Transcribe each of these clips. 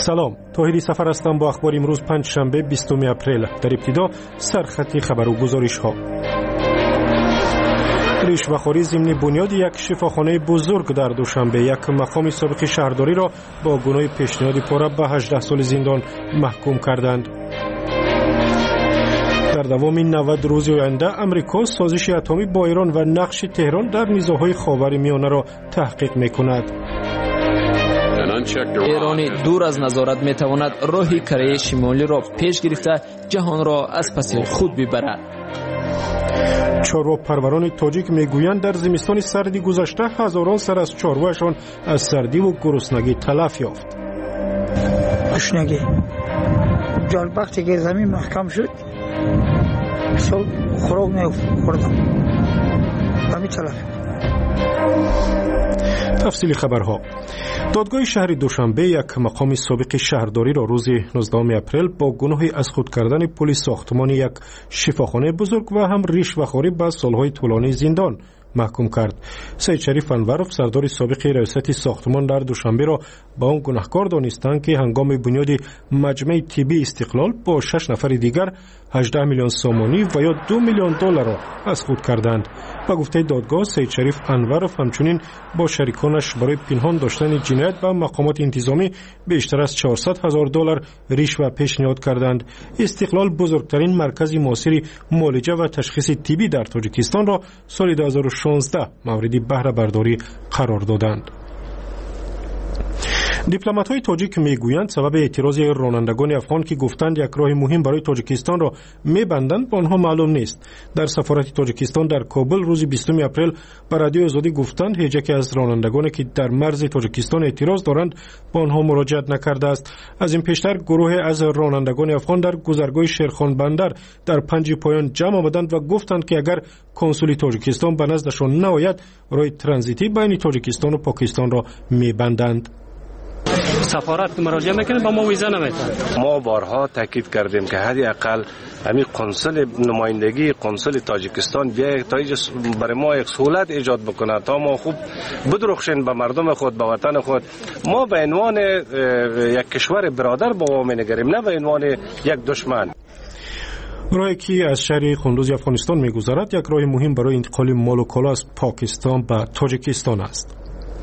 سلام، طاهری سفر هستم با اخبار امروز پنجشنبه 20 اپریل. در ابتدا سرخط خبر و گزارش ها. رشوه‌خوری ضمن بنیاد یک شفاخانه بزرگ در دوشنبه، یک مقام سابق شهرداری را با گناه پیشنهاد پاره به 18 سال زندان محکوم کردند. در دوام 90 روز آینده امریکا سازش اتمی با ایران و نقش تهران در نزاع‌های خاورمیانه را تحقیق می‌کند. ایران دور از نظارت می‌تواند راه کره شمالی را پیش گرفته جهان را از پس خود ببرد. چاروا پروران تاجیک میگویند در زمستان سردی گذشته هزاران سر از چارواشان از سردی و گرسنگی تلف یافت. گرسنگی جان وقتی که زمین محکم شد سال خوراک نخوردم همین تلف. تفصیل خبرها. دادگاه شهر دوشنبه یک مقام سابق شهرداری را روز 19 اپریل با گناه از خود کردن پل ساختمان یک شفاخانه بزرگ و هم رشوه‌خوری به سالهای طولانی زندان محکوم کرد. سید شریف انورов سردار سابق ریاست ساختمان در دوشنبه را با آن گناهکار دانستند که هنگام بنیاد مجمع طبی استقلال با 6 نفر دیگر 18 میلیون سومانی و یا 2 میلیون دلار را از خود کردند. با گفته دادگاه سید شریف انورов همچنین با شریکانش برای پنهان داشتن جنایت به مقامات انتظامی بیشتر از 400,000 دلار رشوه پیشنهاد کردند. استقلال بزرگترین مرکز معاصر معالجه و تشخیص طبی در تاجیکستان را سال 2016 مورد بهره برداری قرار دادند. دیپلمات‌های تاجیک میگویند سبب اعتراض رانندگان افغان که گفتند یک راه مهم برای تاجیکستان را میبندند با آنها معلوم نیست. در سفارت تاجیکستان در کابل روز 20 اپریل به رادیو آزادی گفتند هیچ یک از رانندگانی که در مرز تاجیکستان اعتراض دارند با آنها مراجعت نکرده است. از این پیشتر گروه از رانندگان افغان در گذرگاه شیرخان بندر در 5 پایان جمع آمدند و گفتند که اگر کنسول تاجیکستان به نزدشان نآید راه ترانزیتی بین تاجیکستان و پاکستان را میبندند. سفارت که مراجعه میکنه با ما ویزا نمیتن. ما بارها تاکید کردیم که حداقل همین قنصل نمایندگی قنصل تاجیکستان بیاید تا برای ما یک سهولت ایجاد بکنه تا ما خوب بدرخشین به مردم خود به وطن خود. ما به عنوان یک کشور برادر با او می‌نگریم نه به عنوان یک دشمن. راهی که از شهر قندوز افغانستان می‌گذرد یک راه مهم برای انتقال مال و کالا از پاکستان به تاجیکستان است.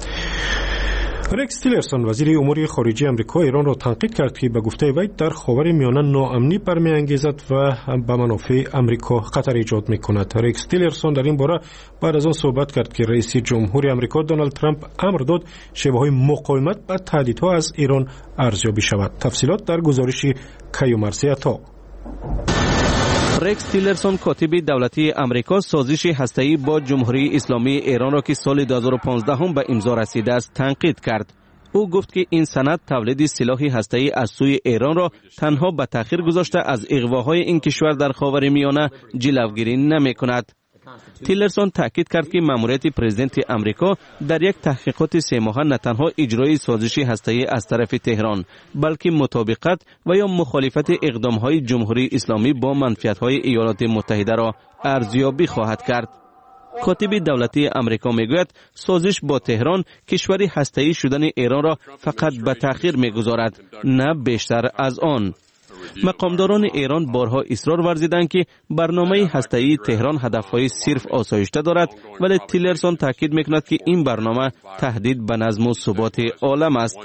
رکس تیلرسون وزیر امور خارجه آمریکا ایران را تنقید کرد که به گفته وی در خاورمیانه ناامنی برمی‌انگیزد و به منافع آمریکا خطر ایجاد می‌کند. رکس تیلرسون در این باره بعد از آن صحبت کرد که رئیس جمهور آمریکا دونالد ترامپ امر داد شبه‌های مقاومت به تهدیدها از ایران ارزیابی شود. تفصیلات در گزارش کیومرثی عطا. رکس تیلرسون کاتب دولتی امریکا سازش هسته‌ای با جمهوری اسلامی ایران را که سال 2015 هم به امضا رسیده است تنقید کرد. او گفت که این سند تولید سلاح هسته‌ای از سوی ایران را تنها به تأخیر گذاشته از اغواهای این کشور در خاورمیانه جلوگیری نمی‌کند. تیلرسون تاکید کرد که ماموریت پرزیدنت امریکا در یک تحقیقات 3 ماهه نه تنها اجرای سازش هسته‌ای از طرف تهران بلکه مطابقت و یا مخالفت اقدام‌های جمهوری اسلامی با منفعت‌های ایالات متحده را ارزیابی خواهد کرد. کاتب دولتی امریکا میگوید سازش با تهران کشوری هسته‌ای شدن ایران را فقط به تأخیر می‌گذارد نه بیشتر از آن. مقامداران ایران بارها اصرار ورزیدند که برنامه هسته‌ای تهران هدفهای صرف آسایشته دارد، ولی تیلرسون تاکید میکند که این برنامه تهدید به نظم و ثبات عالم است.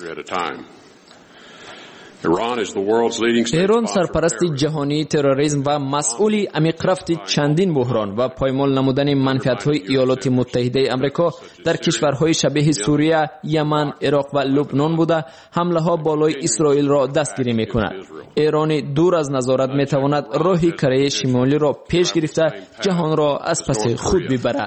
ایران سرپرست جهانی تروریسم و مسئول عمیق رفت چندین بحران و پایمال نمودن منفعت‌های ایالات متحده آمریکا در کشورهای شبیه سوریه، یمن، عراق و لبنان بوده حمله‌ها بالای اسرائیل را دستگیری می‌کند. ایران دور از نظارت می‌تواند راه کره شمالی را پیش گرفته جهان را از پس خود ببرد.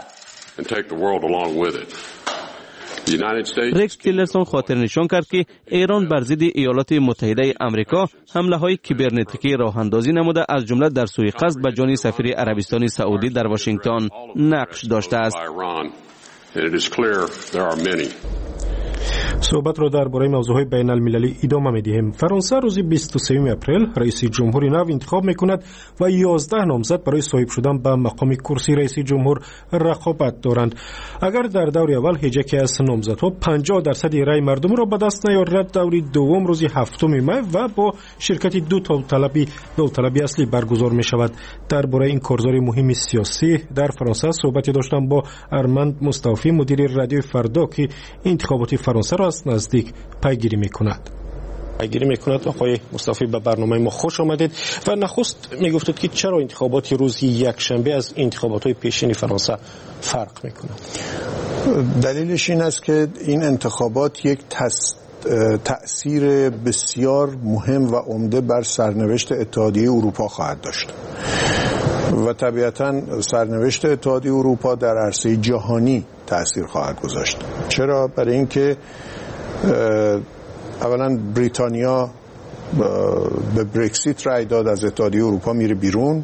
رکس تیلرسون خاطر نشان کرد که ایران بر ضد ایالات متحده آمریکا حمله‌های کیبرنتیکی راه اندازی نموده از جمله در سوءقصد به جان سفیر عربستان سعودی در واشنگتن نقش داشته است. صحبت را درباره موضوعهای بین المللی ادامه می‌دهیم. فرانسه روز 23 اپریل رئیس جمهوری نو انتخاب می‌کند و 11 نامزد برای صاحب شدن به مقام کرسی رئیس جمهور رقابت دارند. اگر در دور اول هیچ یک از نامزدها 50% رای مردم را به دست نیاورد، دور دوم روز 7 می و با شرکت دو طلبی اصلی برگزار می‌شود. درباره این کارزار مهم سیاسی در فرانسه صحبتی داشتم با ارمند مصطفی، مدیر رادیو فردا که انتخابات فرانسه را از نزدیک پیگیری میکند. آقای مصطفی، به برنامه ما خوش آمدید. و نخست میگفتید که چرا انتخابات روز یکشنبه از انتخابات پیشین فرانسه فرق میکنه؟ دلیلش این است که این انتخابات یک تأثیر بسیار مهم و عمده بر سرنوشت اتحادیه اروپا خواهد داشت و طبیعتاً سرنوشت اتحادیه اروپا در عرصه جهانی تأثیر خواهد گذاشت. چرا؟ برای اینکه اولا بریتانیا به برکسیت رای داد، از اتحادیه اروپا میره بیرون.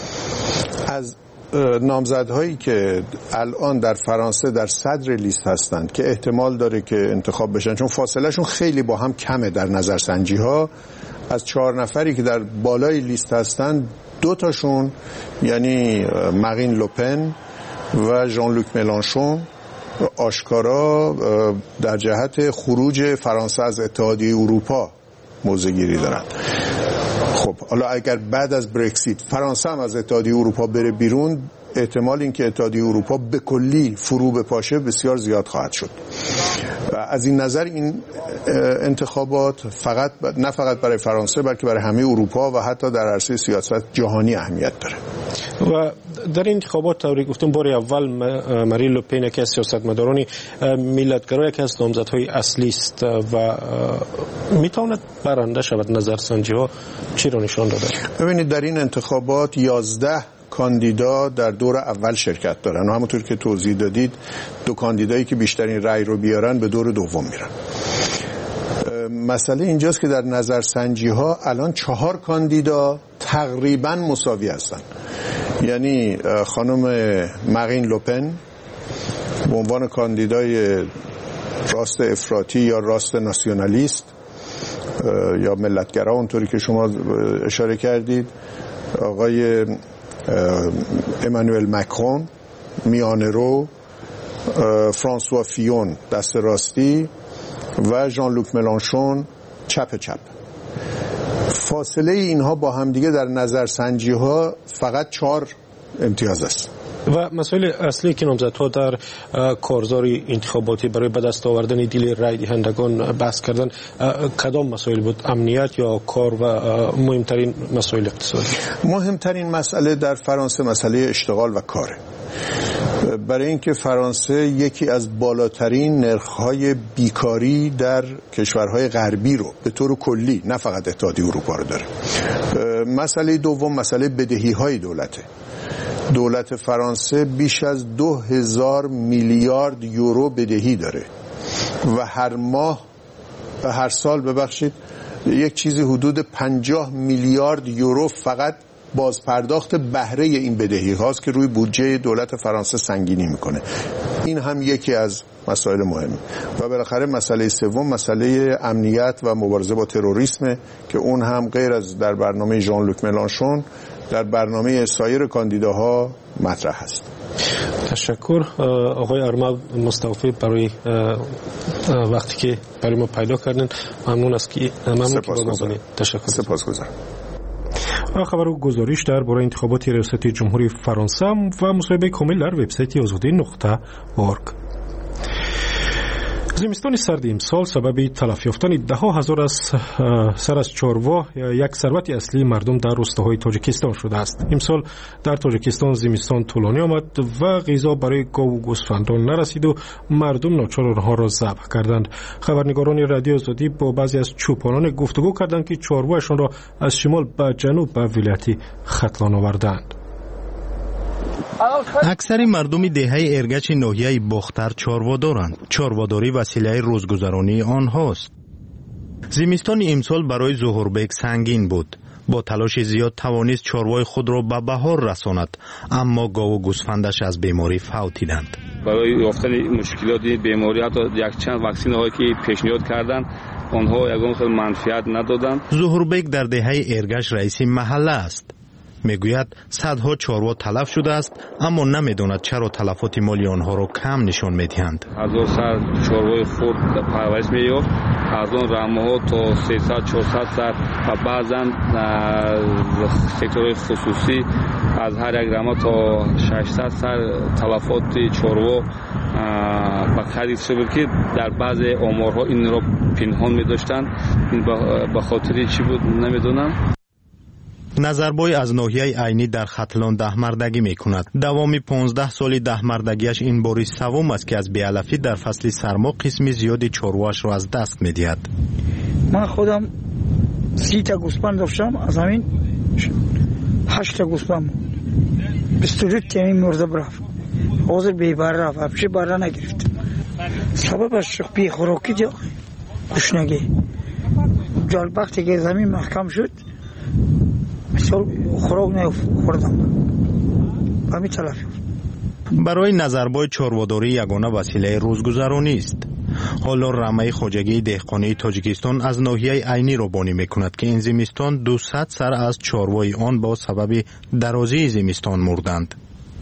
از نامزدهایی که الان در فرانسه در صدر لیست هستند که احتمال داره که انتخاب بشن، چون فاصله شون خیلی با هم کمه در نظرسنجی ها، از 4 نفری که در بالای لیست هستند 2 تاشون یعنی مارین لوپن و ژان لوک ملانشون آشکارا در جهت خروج فرانسه از اتحادیه اروپا موضع گیری دارند. خب حالا اگر بعد از برکسیت فرانسه هم از اتحادیه اروپا بره بیرون، احتمال اینکه اتحادیه اروپا به کلی فرو بپاشه بسیار زیاد خواهد شد. و از این نظر این انتخابات نه فقط برای فرانسه بلکه برای همه اروپا و حتی در عرصه سیاست جهانی اهمیت داره. و در این انتخابات طوری گفتم بار اول ماری لوپن که از سیاستمداران ملتگرا یکی از نامزدهای اصلی است و میتواند برنده شود. نظرسنجی ها چی را نشان داده؟ ببینید در این انتخابات 11 کاندیدا در دور اول شرکت دارن و همونطور که توضیح دادید 2 کاندیدایی که بیشترین رأی رو بیارن به دور دوم میرن. مسئله اینجاست که در نظرسنجی ها الان 4 کاندیدا تقریبا مساوی هستن. یعنی خانم مارین لوپن به عنوان کاندیدای راست افراطی یا راست ناسیونالیست یا ملتگرا اونطوری که شما اشاره کردید، آقای امانوئل مکرون میانه رو، فرانسوا فیون دست راستی و ژان لوک ملانشون چپ چپ. فاصله اینها با همدیگه در نظرسنجی ها فقط 4 امتیاز است. و مسائل اصلی که نامزدها در کارزار انتخاباتی برای به دست آوردن دل رای دهندگان بحث کردن کدام مسائل بود؟ امنیت یا کار و مهمترین مسائل اقتصادی؟ مهمترین مسئله در فرانسه مسئله اشتغال و کاره. برای اینکه فرانسه یکی از بالاترین نرخ‌های بیکاری در کشورهای غربی رو به طور کلی نه فقط اتحادیه اروپا رو داره. مسئله دوم مسئله بدهی‌های دولته. دولت فرانسه بیش از 2000 میلیارد یورو بدهی داره و هر سال یک چیزی حدود 50 میلیارد یورو فقط بازپرداخت بهره این بدهی هاست که روی بودجه دولت فرانسه سنگینی میکنه. این هم یکی از مسائل مهمه. و بالاخره مسئله سوم مسئله امنیت و مبارزه با تروریسم که اون هم غیر از در برنامه ژان لوک ملانشون در برنامه سایر کاندیداها مطرح است. تشکر آقای ارمند مصطفی برای وقتی که برای ما پیدا کردن. ممنون که با ما بودید. تشکر. سپاسگزارم. خبر و گزارش درباره انتخابات ریاست جمهوری فرانسه و مصاحبه کامل در وبسایت azadi.org. زمستان سرد امسال سبب تلف یافتن 10,000 سر از چاروا یک ثروت اصلی مردم در روستاهای تاجیکستان شده است. امسال در تاجیکستان زمستان طولانی آمد و غذا برای گاو و گوسفندان نرسید و مردم ناچار آنها را ذبح کردند. خبرنگاران رادیو آزادی با بعضی از چوپانان گفتگو کردند که چاروایشان را از شمال به جنوب به ولایت ختلان آوردند. اکثر مردم دهه ارگچ ناحیه باختر چاروا دارند. چارواداری وسیله روزگذرانی آنهاست. زمستان امسال برای ظهوربک سنگین بود. با تلاش زیاد توانست چاروای خود را به بهار رساند، اما گاو و گوسفندش از بیماری فوتیدند. برای یافتن مشکلات بیماری حتی یک چند واکسن هایی که پیشنهاد کردند آنها یگان خیلی منفعت ندادند. ظهوربک در دهه ارگش رئیس محله است. میگوید صدها چاروا تلف شده است اما نمیداند چرا تلفات مالی آنها را کم نشان میدهند. 1000 سر چاروای خرد پرورش می‌یافت، از آن رمه‌ها تا 300 400 سر و بعضا سکتورهای خصوصی از هر یک رمه تا 600 سر تلفات چاروا به خرید شد که در بعض آمارها این را پنهان می‌داشتند. این به خاطر چی بود نمیدونم. نظربای از ناحیه عینی در ختلان دهمردگی می کند. دوامی 15 سالی دهمردگیش این باری سوم است که از بی‌علفی در فصل سرما قسمی زیادی چارواش را از دست می دهد. من خودم 30 تا گوسفند داشتم، از همین 8 تا گوسفند 22 تا مرده برفت. حاضر بی‌بر رفت، افشه بره نگرفت. سببش بی خوراکی جا گشنگی. جال وقتی که زمین محکم شد خوراک نخوردم و می تلف. برای نظربای چارواداری یگانه وسیله روزگذرانی است. حالا رمه خواجگی دهقانی تاجیکستان از ناحیه عینی را بانی میکند که این زمستان 200 سر از چاروای آن با سبب درازی زمستان مردند.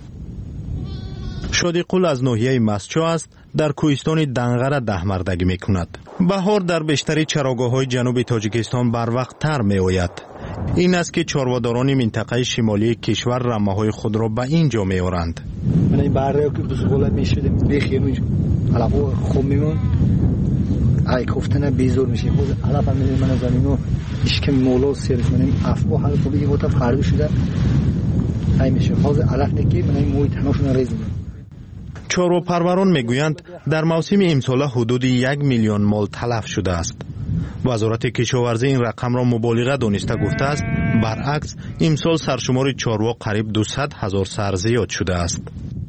شادیقول از ناحیه مسچو است، در کوهستان دنغره دهمردگی میکند. بهار در بیشتر چراگاه‌های جنوب تاجیکستان بر وقت تر می آید. این است که چارواداران منطقه شمالی کشور رمه‌های خود را به اینجا می‌آورند. من این بره که بزغاله می‌شدیم بخیر اونجا علفو خوب میمون ای گفتن بیزور میشه خود علف هم من زمینو اشک مولا سرش منم افو هر طوری بود فرد شده ای میشه حاضر علف نگیر من این موی تناشون ریزم. چارواپروران میگویند در موسم امسال حدود 1 میلیون مال تلف شده است. وزارت کشاورزی این رقم را مبالغه دانسته گفته است برعکس امسال سرشمار چاروا قریب 200,000 سر زیاد شده است.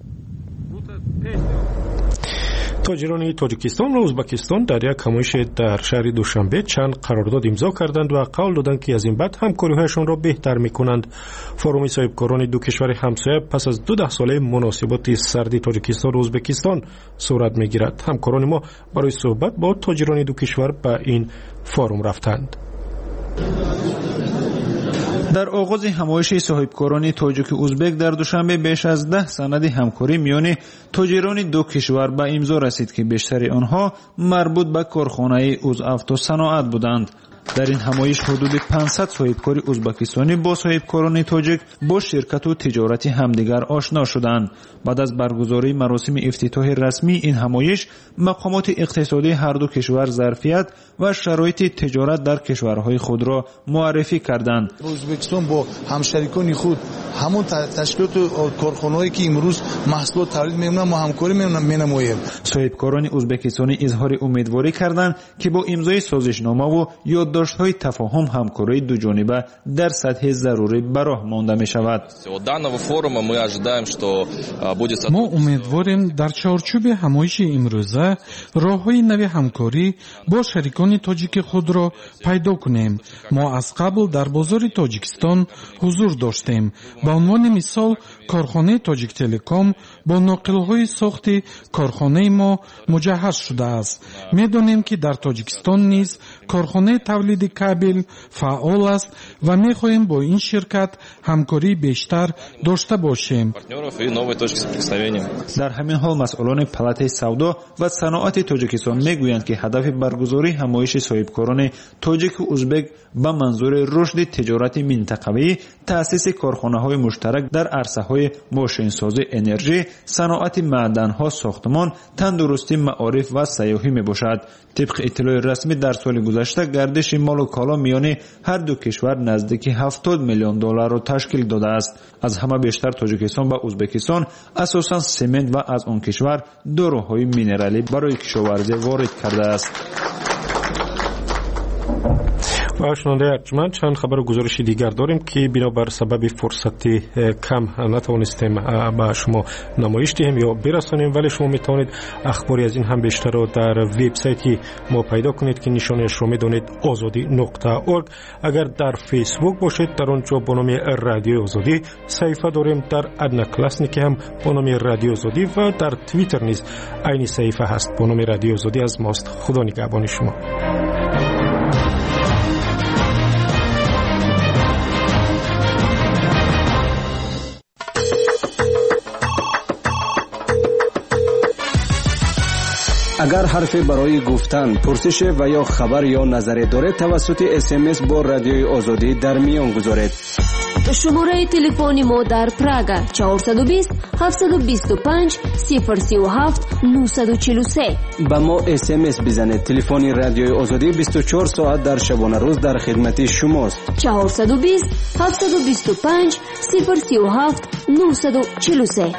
تاجران تاجیکستان و ازبکستان در یک همایش در شهر دوشنبه چند قرارداد امضا کردند و قول دادند که از این بعد همکاری‌هایشان را بهتر می‌کنند. فروم صاحبکاران دو کشور همسایه پس از 12 ساله مناسبات سرد تاجیکستان و ازبکستان صورت می‌گیرد. همکاران ما برای صحبت با تاجران دو کشور به این فروم رفتند. در آغاز همایش صاحبکاران تاجیک و ازبک در دوشنبه بیش از 10 سند همکاری میان تاجران دو کشور به امضا رسید که بیشتر آنها مربوط به کارخانه اوزافت و صناعت بودند. در این همایش حدود 500 صاحبکار ازبکستانی با صاحبکاران تاجیک با شرکت و تجارت همدیگر آشنا شدند. بعد از برگزاری مراسم افتتاح رسمی این همایش، مقامات اقتصادی هر دو کشور ظرفیت و شرایط تجارت در کشورهای خود را معرفی کردند. ازبکستان با همشریکان خود همون تشکیلات و کارخانه‌ای که امروز محصولات تولید می‌کنند ما همکاری می‌نماییم. صاحبکاران ازبکستانی اظهار امیدواری کردند که با امضای سازشنامه و یادداشت‌های تفاهم همکاری دو جانبه در سطح ضروری براه مانده می‌شود. ما امیدواریم در چارچوب همایش امروزه راه‌های نوی همکاری با شریکان تاجیک خود را پیدا کنیم. ما از قبل در بازار تاجیکستان حضور داشتیم. به عنوان مثال کارخانه تاجیک تلکام با ناقل‌های ساخت کارخانه ما مجهز شده است. می‌دانیم که در تاجیکستان نیز کارخانه تولید کابل فعال است و می‌خواهیم با این شرکت همکاری بیشتر داشته باشیم. در همین حال مسئولان پالاتای سودا و صنعت تاجیکستان میگویند که هدف برگزاری همایش صاحبکاران تاجیک و ازبک به منظور رشد تجارت منطقه‌ای، تأسیس کارخانه‌های مشترک در عرصه‌های ماشین‌سازی، انرژی، صنعت معدن‌ها، ساختمان، تندرستی، معارف و سیاحی میباشد. طبق اطلاع رسمی در سال گذشته گردش مال و کالا میان هر دو کشور نزدیک 70 میلیون دلار را تشکیل داده است. از همه بیشتر تاجیکستان و ازبکستان اساساً سمنت و از آن کشور داروهای مینرالی برای کشاورزی وارد کرده است. شنونده ارجمند، چند خبر و گزارش دیگر داریم که بنابر سبب فرصت کم نتوانستیم به شما نمایش دهیم یا برسانیم، ولی شما میتونید اخباری از این هم بیشتر رو در وبسایتی ما پیدا کنید که نشانش رو میدونید azadi.org. اگر در فیسبوک باشید در اونجا با نام رادیو آزادی صفحه داریم، در ادنا کلاسنیک هم با نام رادیو آزادی و در توییتر نیز عین صفحه هست با نام رادیو آزادی. از ماست. خدا نگهبان شما. اگر حرفی برای گفتن، پرسش و یا خبر یا نظری دارید توسط SMS با رادیوی آزادی در میان گذارید. شماره تلفنی ما در پراگ 420 725 037 943. با ما SMS بزنید. تلفن رادیوی آزادی 24 ساعت در شبانه روز در خدمت شماست. 420 725 037 943.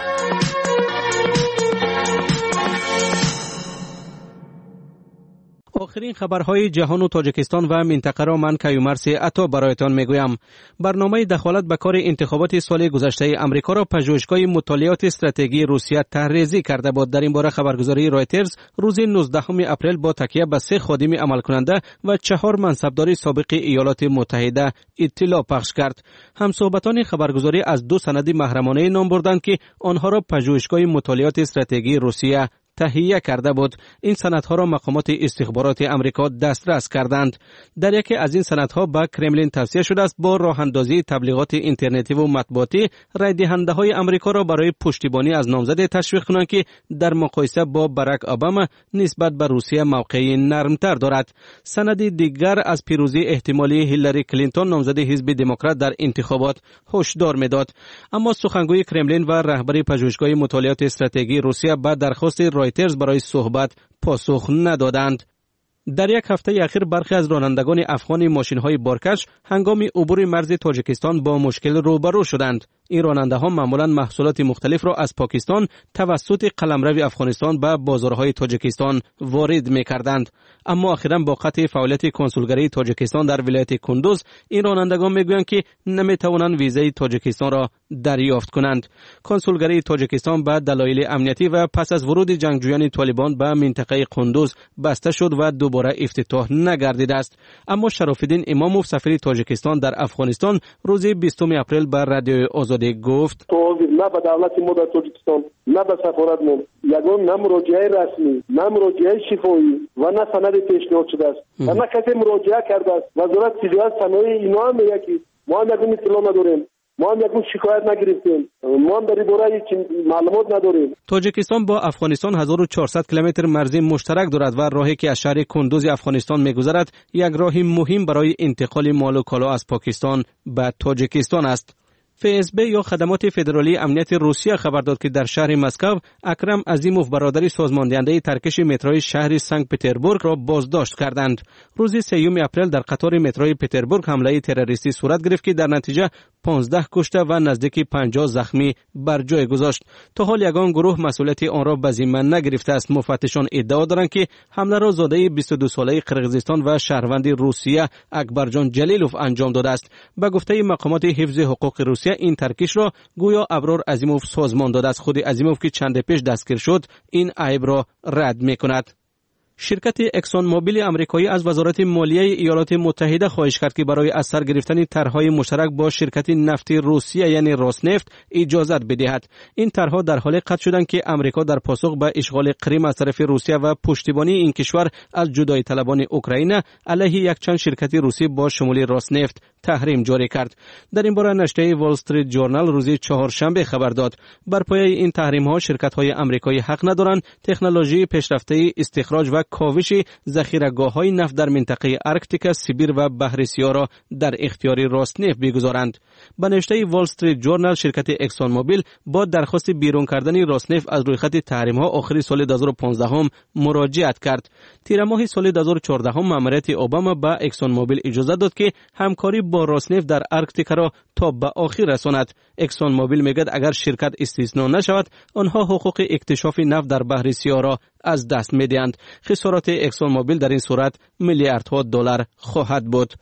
آخرین خبرهای جهان و تاجیکستان و منطقه را من کیومرث عطا برایتان میگویم. برنامه دخالت به کار انتخابات سال گذشته امریکا را پژوهشگاه مطالعات استراتژی روسیه طرحریزی کرده بود. در این باره خبرگزاری رایترز روز 19 اپریل با تکیه به 3 خادم عمل کننده و 4 منصبدار سابق ایالات متحده اطلاع پخش کرد. همصحبتان خبرگزاری از 2 سند محرمانه نام بردند که آنها را پژوهشگاه مطالعات استراتژی روسیه تهیه کرده بود. این سندها را مقامات استخبارات امریکا دسترس کردند. در یکی از این سندها به کرملین توصیه شده است با راه اندازی تبلیغات اینترنتی و مطبوعاتی رای دهنده های امریکا را برای پشتیبانی از نامزد تشویق کنند که در مقایسه با باراک اوباما نسبت به روسیه موقعی نرمتر دارد. سند دیگر از پیروزی احتمالی هیلاری کلینتون نامزد حزب دموکرات در انتخابات هشدار میداد. اما سخنگوی کرملین و رهبر پژوهشگاه مطالعات استراتژی روسیه به درخواست رایترز برای صحبت پاسخ ندادند. در یک هفته اخیر برخی از رانندگان افغان ماشین‌های بارکش هنگام عبور مرز تاجیکستان با مشکل روبرو شدند. این راننده‌ها معمولاً محصولات مختلف را از پاکستان توسط قلمرو افغانستان به بازارهای تاجیکستان وارد می‌کردند. اما اخیراً با قطع فعالیت کنسولگری تاجیکستان در ولایت کندوز، این رانندگان می‌گویند که نمی‌توانند ویزای تاجیکستان را دریافت کنند. کنسولگری تاجیکستان به دلایل امنیتی و پس از ورود جنگجویان طالبان به منطقه کندوز بسته شد و دوباره افتتاح نگردیده است. اما شرافالدین اماموف سفیر تاجیکستان در افغانستان روز 20 اپریل بر رادیو آزادی گفت: نه به دولت ما در تاجیکستان نه به سفارت ما یگان نه مراجعه رسمی نه مراجعه شفاهی و نه سند پیشنهاد شده است و نه کسی مراجعه کرده است. وزارت تجارت صنایع اینا هم میگه که ما هم یگان اطلاع نداریم، ما هم یکون شکایت نگرفتیم، ما هم در این باره معلومات نداریم. تاجیکستان با افغانستان 1400 کیلومتر مرزی مشترک دارد و راهی که از شهر کندوز افغانستان میگذرد یک راه مهم برای انتقال مال و کالا از پاکستان به تاجیکستان است. FSB یا خدمات فدرالی امنیت روسیه خبر داد که در شهر مسکو اکرم عظیموف برادری سازماندهنده ترکش متروی شهر سنت پترزبورگ را بازداشت کردند. روز 3 اپریل در قطار متروی پترزبورگ حمله تروریستی صورت گرفت که در نتیجه 15 کشته و نزدیک 50 زخمی بر جای گذاشت. تا حال یگان گروه مسئولیت آن را به ذمه نگرفته است. مفتشان ادعا دارند که حمله را زاده 22 ساله قرقیزستان و شهروند روسیه اکبرجان جلیلوف انجام داده است. به گفته مقامات حفظ حقوق روسیه این ترکش را گویا ابرار عظیموف سازمان داده است. خود عظیموف که چند پیش دستگیر شد این عیب را رد می‌کند. شرکت اکسون موبیل آمریکایی از وزارت مالیه ایالات متحده خواهش کرد که برای از سر گرفتن طرح‌های مشترک با شرکت نفتی روسیه یعنی روسنفت اجازت بدهد. این طرح‌ها در حال قطع شدند که آمریکا در پاسخ به اشغال کریم از طرف روسیه و پشتیبانی این کشور از جدایی طلبان اوکراین علیه یک چند شرکت روسی با شمول روسنفت تحریم جاری کرد. در این باره نشریه وال استریت جورنال روز چهارشنبه خبر داد بر پایه این تحریم‌ها شرکت‌های آمریکایی حق ندارند تکنولوژی پیشرفته استخراج و کاوش ذخیره‌گاه‌های نفت در منطقه آرکتیک، سیبیر و بحر سیاه را در اختیار روسنفت بگذارند. به نوشته وال استریت جورنال شرکت اکسون موبیل با درخواست بیرون کردن روسنفت از روی خط تحریم‌ها آخر سال 2015 مراجعت کرد. تیر ماه سال 2014 ماموریت اوباما به اکسون موبیل اجازه داد که همکاری با روسنفت در آرکتیک را تا به آخر رساند. اکسون موبیل میگوید اگر شرکت استثنا نشود آنها حقوق اکتشاف نفت در بحر سیاه را از دست می‌دهند. خسارات اکسون موبیل در این صورت میلیاردها دلار خواهد بود.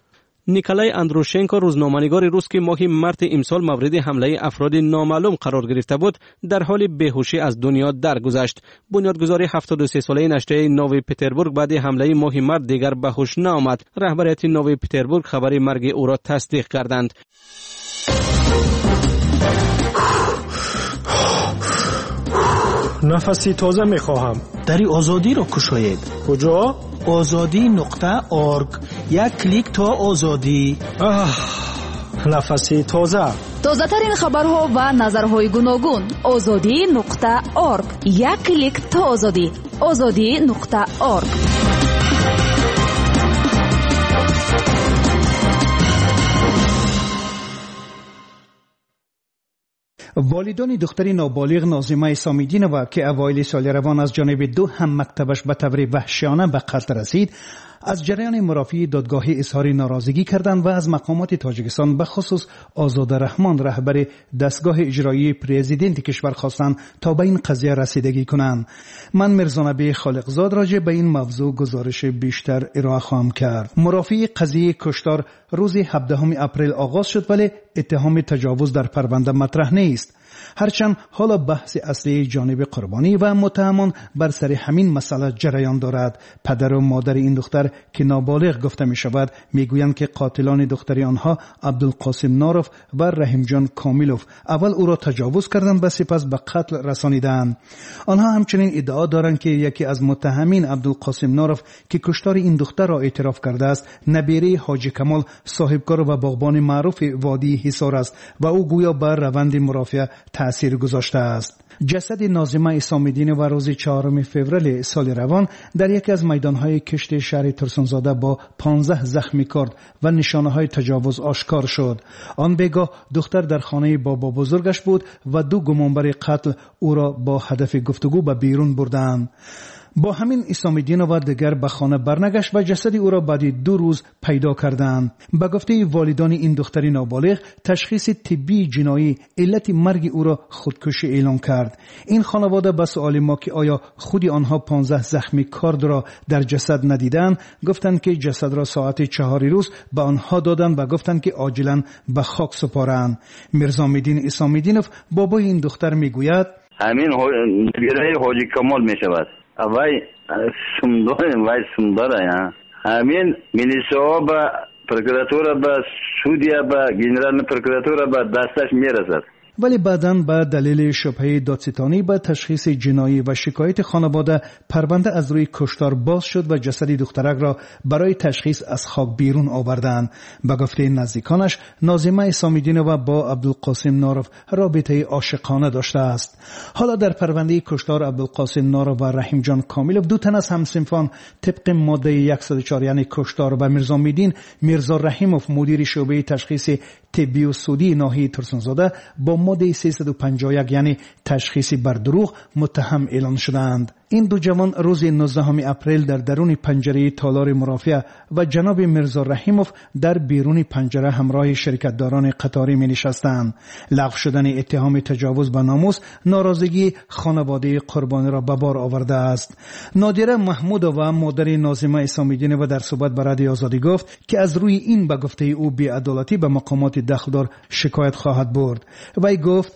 نیکلای اندروشنکو روزنامه‌نگار روس که ماه مارت امسال مورد حمله افراد نامعلوم قرار گرفته بود در حال بیهوشی از دنیا درگذشت. بنیادگذار 73 ساله نشریه نوی پتربورگ بعد حمله ماه مارت دیگر به هوش نآمد. رهبریت نوی پتربورگ خبر مرگ او را تصدیق کردند. نفسی تازه میخواهم. دری آزادی را کشاید. کجا؟ azadi.org. یک کلیک تا آزادی. نفسی تازه. تازه ترین خبرها و نظرهای گوناگون. azadi.org. یک کلیک تا آزادی. azadi.org. والدان دختری نابالغ ناظمه سامیدینова که اوایل سال روان از جانب دو هم مکتبش به طور وحشیانه به قتل رسید، از جریان مرافعی دادگاهی اظهار ناراضگی کردند و از مقامات تاجیکستان به خصوص آزاد رحمان رهبر دستگاه اجرایی پرزیدنت کشور خواستند تا به این قضیه رسیدگی کنند. من مرزانبی خالقزاد راجع به این موضوع گزارش بیشتر ارائه خواهم کرد. مرافعی قضیه کشتار روز 17 اپریل آغاز شد ولی اتهام تجاوز در پرونده مطرح نیست. هرچند حالا بحث اصلی جانب قربانی و متهمان بر سر همین مسئله جریان دارد. پدر و مادر این دختر که نابالغ گفته می شود می گویند که قاتلان دختری آنها عبدالقاسم ناروف و رحیم جان کامیلوف اول او را تجاوز کردند و سپس به قتل رسانیدند. آنها همچنین ادعا دارند که یکی از متهمین عبدالقاسم ناروف که کشتار این دختر را اعتراف کرده است نبیره حاجی کمال صاحبکار و باغبان معروف وادی حصار است و او گویا بر روند مرافعه تأثیر گذاشته است. جسد ناظمه سامیدین و روز 4 فوریه سال روان در یکی از میدانهای کشت شهر ترسونزاده با 15 زخمی کرد و نشانه‌های تجاوز آشکار شد. آن بیگاه دختر در خانه بابا بزرگش بود و دو گمانبر قتل او را با هدف گفتگو به بیرون بردند. با همین اسامیدینова دیگر به خانه برنگشت و جسد او را بعد 2 روز پیدا کردند. به گفته والدان این دختری نابالغ، تشخیص طبی جنایی علت مرگ او را خودکشی اعلام کرد. این خانواده به سؤال ما که آیا خودی آنها 15 زخمی کارد را در جسد ندیدند، گفتند که جسد را ساعت 4 روز به آنها دادند و گفتند که عاجلا به خاک سپارند. مرزامیدین اسامیدینوف بابای این دختر میگوید همین نبیره حاجی کمال میشود. وای سمدار یا همین میلیسا با پروکراتورا با سودیا با گنرال پروکراتورا با دستش میرسد. ولی بعداً به دلیل شبهه دادستانی به تشخیص جنایی و شکایت خانواده پرونده از روی کشتار باز شد و جسد دخترک را برای تشخیص از خاک بیرون آوردند. به گفته نزدیکانش ناظمه سامیدینova با عبدالقاسم ناروف رابطه عاشقانه داشته است. حالا در پرونده کشتار عبدالقاسم ناروف و رحیم جان کامیلوف دو تن از همسنفان طبق ماده 104 یعنی کشتار و مرزامیدین میرزا رحیموف مدیر شعبه تشخیص طبی و سودی ناحیه ترسونزاده با ماده 351 یعنی تشخیص بر دروغ متهم اعلان شدند. این دو جوان روز 19 اپریل در درون پنجره تالار مرافعه و جناب میرزا رحیموف در بیرون پنجره همراه شرکتداران قطاری می نشستند. لغو شدن اتهام تجاوز به ناموس ناراضگی خانواده قربانی را به بار آورده است. نادره محمودova مادر ناظمه سامیدینova در صحبت با رادیو آزادی گفت که از روی این به گفته او بی‌عدالتی به مقامات دخلدار شکایت خواهد برد. وی گفت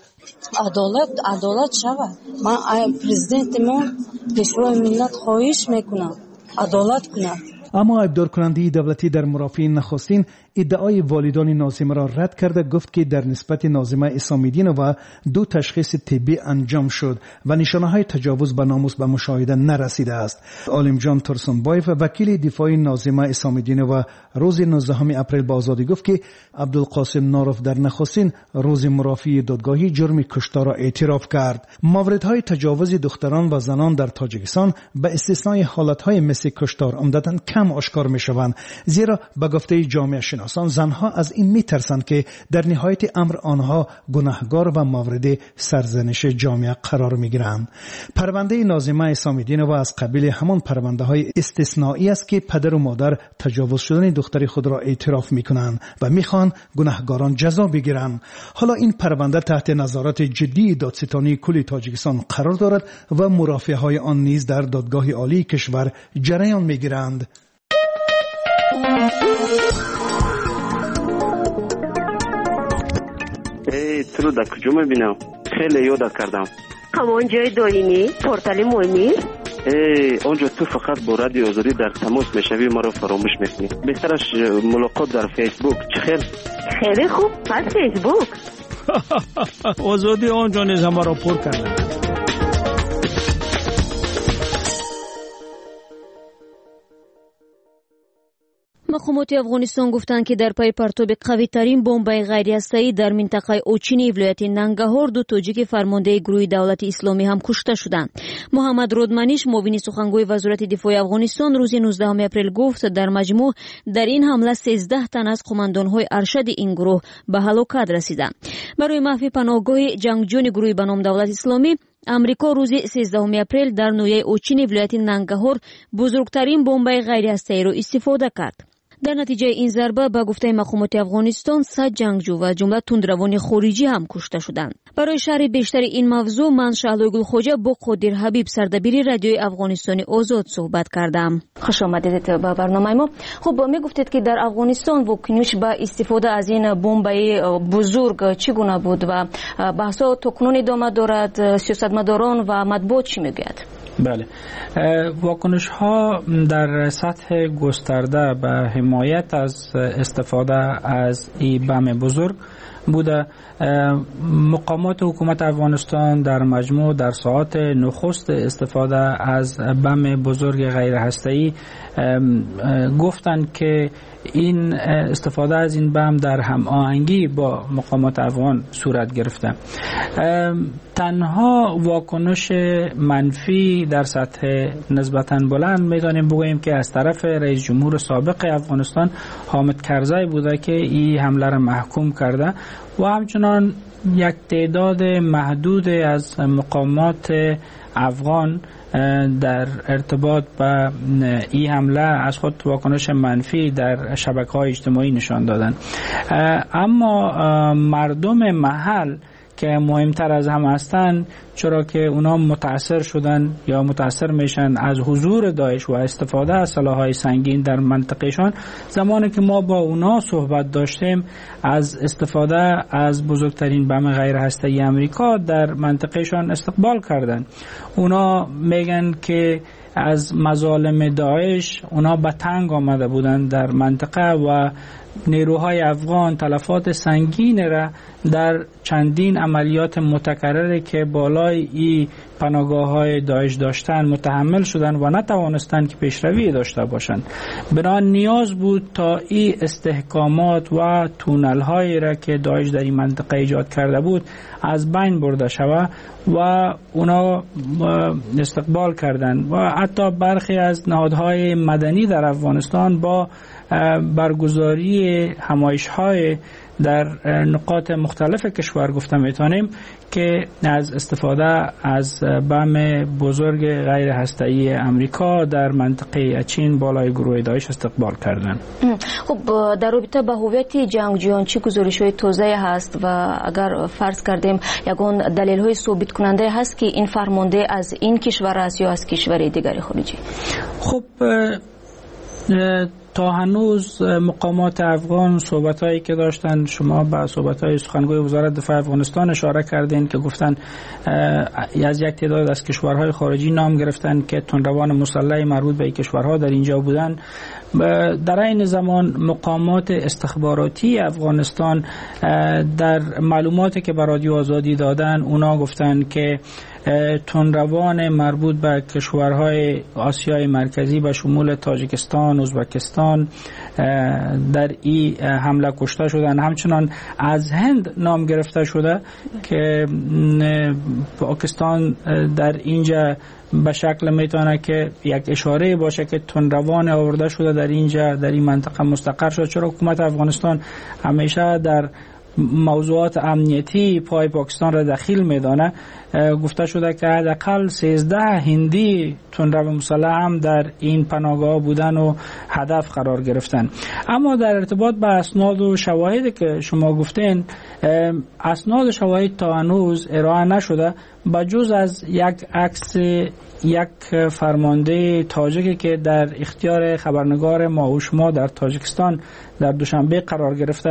عدالت شود. من پرزیدنت ما پیشروی ملت خواهش میکنم عدالت کنم. اما ابدار کننده دولتی در مرافعه نخستین ادعای والدان ناظمه را رد کرده گفت که در نسبت ناظمه اسامیدینova 2 تشخیص طبی انجام شد و نشانه‌های تجاوز به ناموس به مشاهده نرسیده است. عالم جان ترسونبایف وکیل دفاع ناظمه اسامیدینova روز 19 اپریل با آزادی گفت که عبدالقاسم ناروف در نخستین روز مرافعه دادگاهی جرم کشتار را اعتراف کرد. موردهای تجاوز دختران و زنان در تاجیکستان به استثنای حالتهای مثل کشتار عمدتاً کم آشکار میشوند، زیرا به گفته جامعه شناسان زنها از این میترسند که در نهایت امر آنها گناهکار و مورد سرزنش جامعه قرار میگیرند. پرونده ناظمه سامیدینova از قبیل همان پرونده های استثنایی است که پدر و مادر تجاوز شدن دختر خود را اعتراف میکنند و میخوان گناهکاران جزا بگیرند. حالا این پرونده تحت نظارت جدی دادستانی کل تاجیکستان قرار دارد و مرافعه های آن نیز در دادگاه عالی کشور جریان میگیرند. تو رو در کجا میبینم؟ خیلی یاد کردم. همان جای دارینی؟ پورتال مهمی؟ اونجا تو فقط با رادیو آزادی در تماس میشوی، ما رو فراموش میکنی. بهترش ملاقات در فیسبوک. چه خیر؟ خیلی خوب، پس فیسبوک. آزادی آنجا نیز همه را پر کردن. مقامات افغانستان گفتند که در پی پرتاب قوی ترین بمب‌های غیرهسته‌ای در منطقه اوچینی ولایت ننگاهار دو توجیک فرمانده گروه دولت اسلامی هم کشته شدند. محمد رودمنیش معاون سخنگوی وزارت دفاع افغانستان روز 19 اپریل گفت در مجموع در این حمله 13 تن از قماندان‌های ارشد این گروه به هلاکت رسیدند. برای محو پناهگاه جنگجویان گروه به نام دولت اسلامی، امریکا روز 13 اپریل در نویه اوچینی ولایت ننگاهار بزرگترین بمب غیرهسته‌ای را استفاده کرد. در نتیجه این ضربه به گفته مقامات افغانستان 100 جنگجو و جمله تندروان خارجی هم کشته شدند. برای شرح بیشتر این موضوع من شهلوی گلخوجه با قادر حبیب سردبیر رادیوی افغانستان آزاد صحبت کردم. خوش آمدید به برنامه ما. خب میگفتید که در افغانستان واکنش به استفاده از این بمب‌های بزرگ چگونه بود و بحثا تکنون ادامه دارد؟ سیاستمداران و مطبوعات چی میگوید؟ بله، واکنش ها در سطح گسترده به حمایت از استفاده از این بم بزرگ بوده. مقامات حکومت افغانستان در مجموع در ساعات نخست استفاده از بم بزرگ غیر هسته‌ای گفتند که این استفاده از این بم در هماهنگی با مقامات افغان صورت گرفته. تنها واکنش منفی در سطح نسبتاً بلند می‌دانیم بگوییم که از طرف رئیس جمهور سابق افغانستان حامد کرزی بوده که این حمله را محکوم کرده و همچنان یک تعداد محدود از مقامات افغان در ارتباط با این حمله از خود واکنش منفی در شبکه‌های اجتماعی نشان دادند. اما مردم محل که مهمتر از هم هستند، چرا که اونا متاثر شدن یا متاثر میشن از حضور داعش و استفاده از سلاح‌های سنگین در منطقهشان، زمانی که ما با اونا صحبت داشتیم از استفاده از بزرگترین بم غیر هسته‌ای امریکا در منطقهشان استقبال کردن. اونا میگن که از مظالم داعش اونا به تنگ آمده بودن در منطقه و نیروهای افغان تلفات سنگین را در چندین عملیات متکرره که بالای این پناهگاه‌های داعش داشتن متحمل شدن و نتوانستند که پیشروی داشته باشند. بنابراین نیاز بود تا این استحکامات و تونل‌هایی را که داعش در این منطقه ایجاد کرده بود از بین برده شود و اونا استقبال کردند و حتی برخی از نهادهای مدنی در افغانستان با برگزاری همایش‌های در نقاط مختلف کشور گفته میتونیم که از استفاده از بم بزرگ غیر هسته‌ای امریکا در منطقه اچین بالای گروه داعش استقبال کردن. خب در رابطه با هویت جنگجویان چه گزارش‌های تازه هست و اگر فرض کردیم یگان دلیل‌های ثابت کننده هست که این فرمانده از این کشور است یا از کشور دیگری خارجی؟ خب تا هنوز مقامات افغان صحبتایی که داشتن، شما به صحبتهای سخنگوی وزارت دفاع افغانستان اشاره کردین که گفتن از یک تعداد از کشورهای خارجی نام گرفتن که تندروان مسلح مربوط به این کشورها در اینجا بودن. در این زمان مقامات استخباراتی افغانستان در معلوماتی که به رادیو آزادی دادن اونا گفتن که تندروان مربوط به کشورهای آسیای مرکزی به شمول تاجیکستان، ازبکستان در این حمله کشته شدن. همچنان از هند نام گرفته شده که پاکستان در اینجا به شکل میتونه که یک اشاره باشه که تندروان آورده شده در اینجا در این منطقه مستقر شد، چرا حکومت افغانستان همیشه در موضوعات امنیتی پای پاکستان را دخیل میدانه. گفته شده که حداقل 13 هندی تندرو مسلح هم در این پناهگاه بودن و هدف قرار گرفتن. اما در ارتباط با اسناد و شواهدی که شما گفتین، اسناد و شواهد تا هنوز ارائه نشده بجز از یک عکس یک فرمانده تاجیکی که در اختیار خبرنگار ما در تاجیکستان در دوشنبه قرار گرفته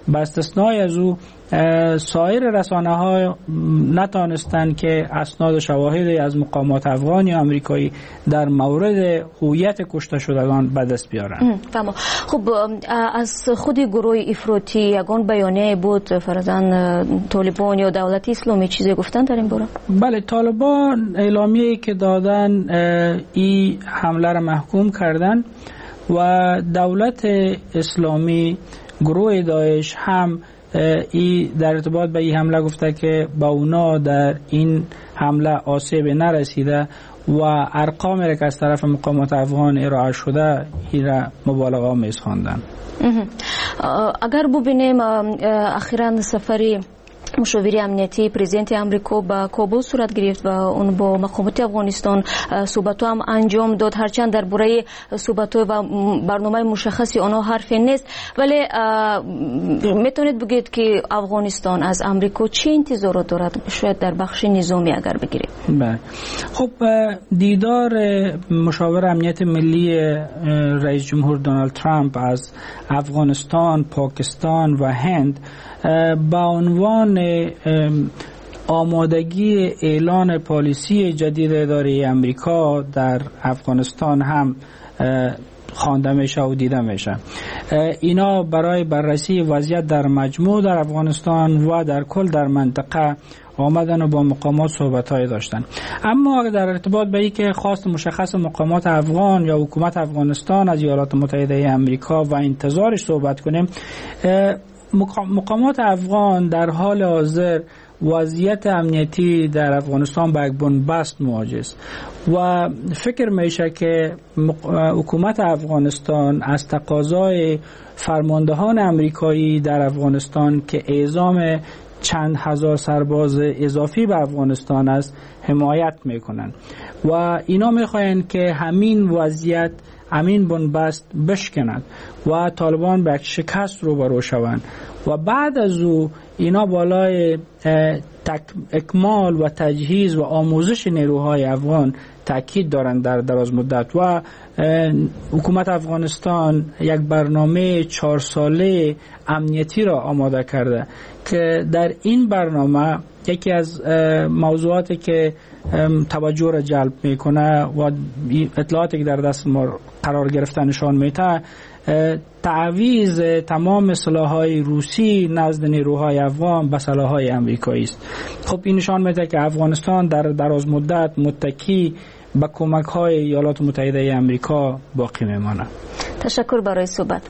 با استثنای از او سایر رسانه ها نتانستند که اسناد و شواهدی از مقامات افغان یا آمریکایی در مورد هویت کشته شدگان به دست بیارند. خب از خود گروه افراطی یگان بیانیه بود فرضاً طالبان یا دولت اسلامی چیزی گفتن در این باره؟ بله، طالبان اعلامیه‌ای که دادن این حمله را محکوم کردن و دولت اسلامی گروه داعش هم در ارتباط به این حمله گفته که با اونا در این حمله آسیب نرسیده و ارقامی را که از طرف مقامات افغان ارائه شده این را مبالغه آمیز خواندن. اگر ببینیم اخیراً سفری مشاوری امنیتی پرزیدنت امریکا با کابل صورت گرفت و اون با مقامات افغانستان صحبت هم انجام داد، هرچند درباره صحبت و برنامه مشخصی آنها حرفی نیست، ولی میتونید بگید که افغانستان از امریکا چه انتظارات دارد، شاید در بخش نظامی اگر بگیریم؟ بله، خب دیدار مشاور امنیت ملی رئیس جمهور دونالد ترامپ از افغانستان، پاکستان و هند با عنوان آمادگی اعلان پالیسی جدید اداره امریکا در افغانستان هم خوانده میشه و دیده میشه. اینا برای بررسی وضعیت در مجموع در افغانستان و در کل در منطقه آمدن و با مقامات صحبت‌های داشتن. اما اگر در ارتباط به این که خواست مشخص مقامات افغان یا حکومت افغانستان از ایالات متحده امریکا و انتظارش صحبت کنیم، مقامات افغان در حال حاضر وضعیت امنیتی در افغانستان با یک بنبست مواجه است و فکر میشه که حکومت افغانستان از تقاضای فرماندهان امریکایی در افغانستان که اعزام چند هزار سرباز اضافی به افغانستان است حمایت میکنن و اینا میخواین که همین وضعیت امین بنبست بشکند و طالبان به شکست روبرو شوند و بعد از او اینا بالای اکمال و تجهیز و آموزش نیروهای افغان تاکید دارند در دراز مدت و حکومت افغانستان یک برنامه 4 ساله امنیتی را آماده کرده که در این برنامه یکی از موضوعاتی که توجه را جلب میکنه و اطلاعاتی که در دست ما قرار گرفته نشان میده تعویض تمام سلاح‌های روسی نزد نیروهای افغان به سلاح‌های امریکایی است. خب این نشان میده که افغانستان در دراز مدت متکی به کمک‌های ایالات متحده امریکا باقی میماند. تشکر برای صحبت.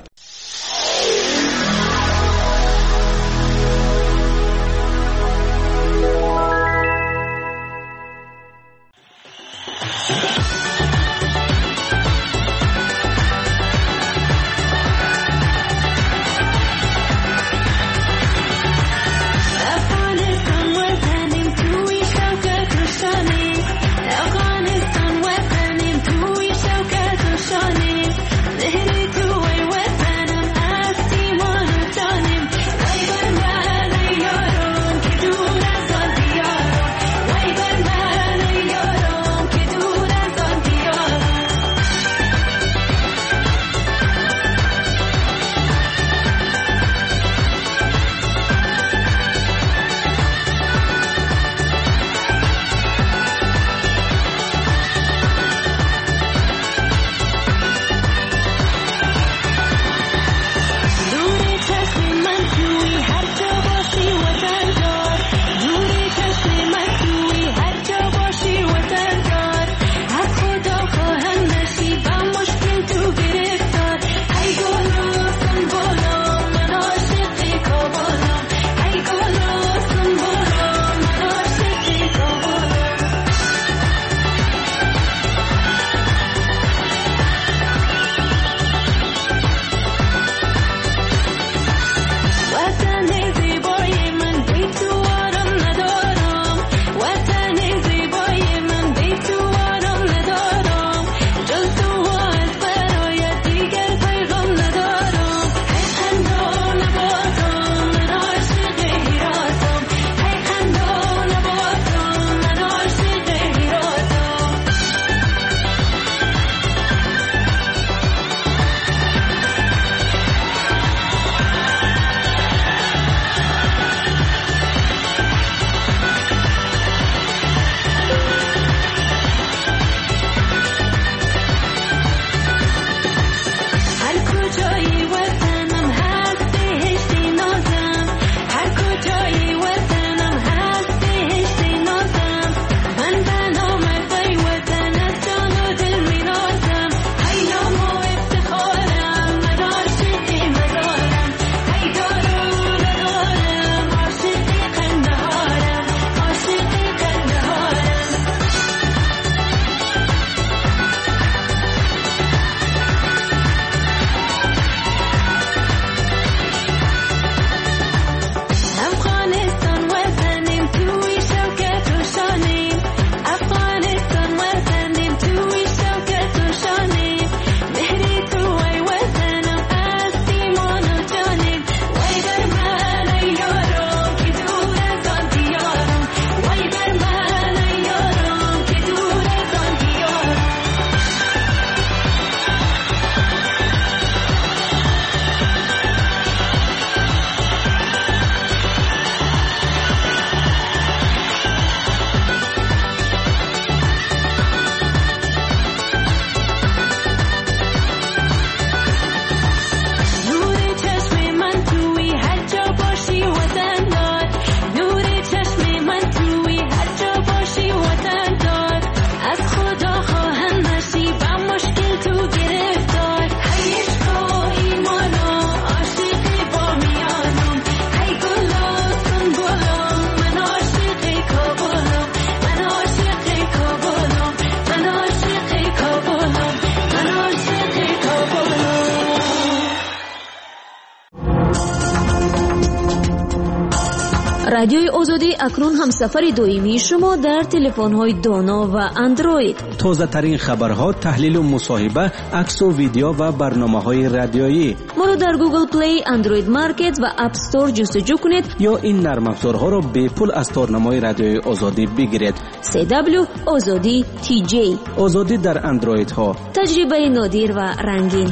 رادیوی آزادی اکنون هم سفر دائمی شما در تلفن‌های دانا و اندروید. تازه ترین خبرها، تحلیل و مصاحبه، عکس و ویدیو و برنامه‌های رادیویی. ما رو در گوگل پلی، اندروید مارکت و اپ استور جستجو کنید یا این نرم افزارها را به پول از تارنمای رادیوی آزادی بگیرید. CW آزادی TJ. آزادی در اندروید ها. تجربه نادر و رنگین.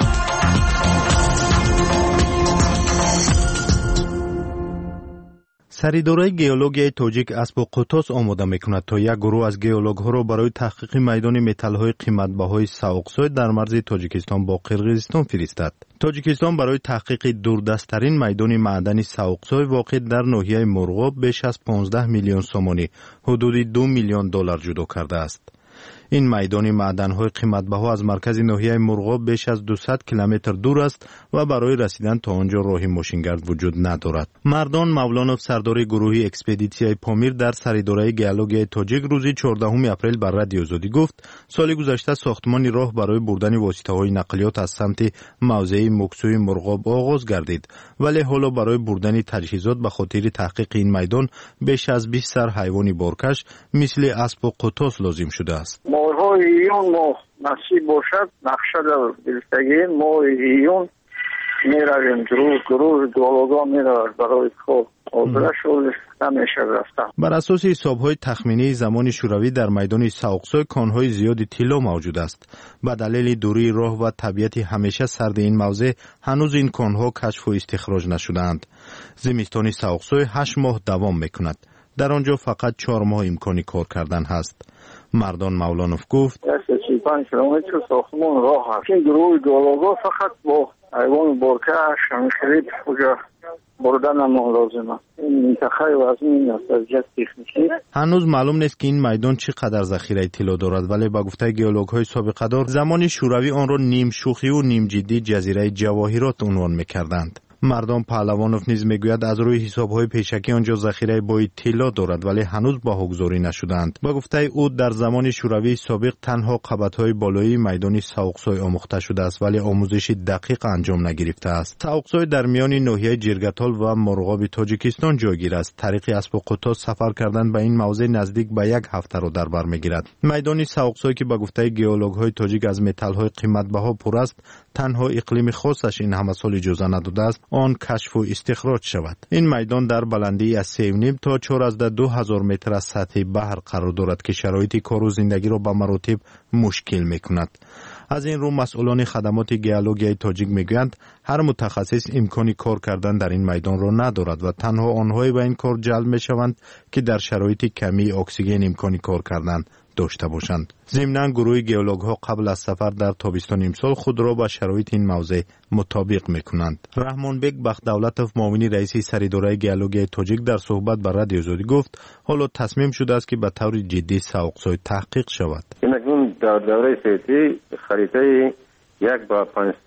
سریدورای گئولوژی تاجیک اسب قطاس آماده میکند تا یک گروه از گئولوژها را برای تحقیق میدان متال‌های قیمت‌بهای ساوقسوی در مرز تاجیکستان با قرقیزستان فرستاد. تاجیکستان برای تحقیق دوردستترین میدان معدنی ساوقسوی واقع در ناحیه مرغاب بیش از 15 میلیون سومانی، حدود 2 میلیون دلار جدا کرده است. این میدان معدن‌های قیمت‌بها از مرکز ناحیه مرغاب بیش از 200 کیلومتر دور است و برای رسیدن تا آنجا راه ماشینگرد وجود ندارد. مردان مولانوف سردار گروه اکسپدیسیای پامیر در سریدورای گئولوژی تاجیک روز 14 اپریل بر رادیو آزادی گفت سال گذشته ساختمان راه برای بردن واسطه‌های نقلیات از سمت موضع مکسوی مرغاب آغاز گردید، ولی حالا برای بردن تجهیزات به خاطر تحقیق این میدان بیش از 20 سر حیوان بارکش مثل اسب و قطاس لازم شده است. ماه ایون ما نصیب باشد نقشه در گرفتگی ماه ایون میرویم گروه گئولوژها میرود برای کار حاضر شد نمیشه رفتن. بر اساس حساب‌های تخمینی زمان شوروی در میدان ساوقسوی کان‌های زیادی طلا موجود است. به دلیل دوری راه و طبیعت همیشه سرد این موضع هنوز این کان‌ها کشف و استخراج نشده‌اند. زمستان ساوقسوی 8 ماه دوام می‌کند. در آنجا فقط 4 ماه امکانی کار کردن هست. مردان مولانوف گفت 35 کیلومتر ساختمان راه هست. این گروه گئولوژها فقط با حیوان بارکش همخرید کجا بردن ما لازم است. این منطقه وزنی است از جهت تکنیکی. هنوز معلوم نیست که این میدان چقدر ذخیره طلا دارد، ولی با گفته گئولوژهای سابقه دار زمان شوروی آن را نیم شوخی و نیم جدی جزیره جواهرات عنوان می‌کردند. مردم پهلوانوف نیز میگوید از روی حساب‌های پیشکی آنجا ذخیره بای طلا دارد ولی هنوز بهاگذاری نشدند. با گفته او در زمان شوروی سابق تنها قبط‌های بالایی میدان ساوقسوی آموخته شده است ولی آموزش دقیق انجام نگرفته است. ساوقسوی در میان ناحیه جرگتال و مرغاب تاجیکستان جایگیر است. طریق اسب و قطاس سفر کردن به این موضع نزدیک به 1 هفته را در بر میگیرد. میدان ساوقسوی که با گفته گئولوژهای تاجیک از متال‌های قیمت‌بها پر است، تنها اقلیم خاصش این همه سال اجازه نداده است آن کشف و استخراج شود. این میدان در بلندی از 3.5 تا 4,000 متر از سطح بحر قرار دارد که شرایط کار و زندگی را به مراتب مشکل میکند. از این رو مسئولان خدمات گئولوژی تاجیک میگویند هر متخصص امکانی کار کردن در این میدان را ندارد و تنها آنهایی به این کار جلب میشوند که در شرایط کمی اکسیژن امکانی کار کردن داشته باشند. ضمناً گروه گئولوژها قبل از سفر در تابستان امسال خود را با شرایط این موضع مطابق میکنند. رحمان بیگ بخت‌دولتوف معاون رئیس سریدورای گئولوژی تاجیک در صحبت با رادیو آزادی گفت حالا تصمیم شده است که به طور جدی ساوقسوی تحقیق شود. این در دوره سیاسی خریطه 1 با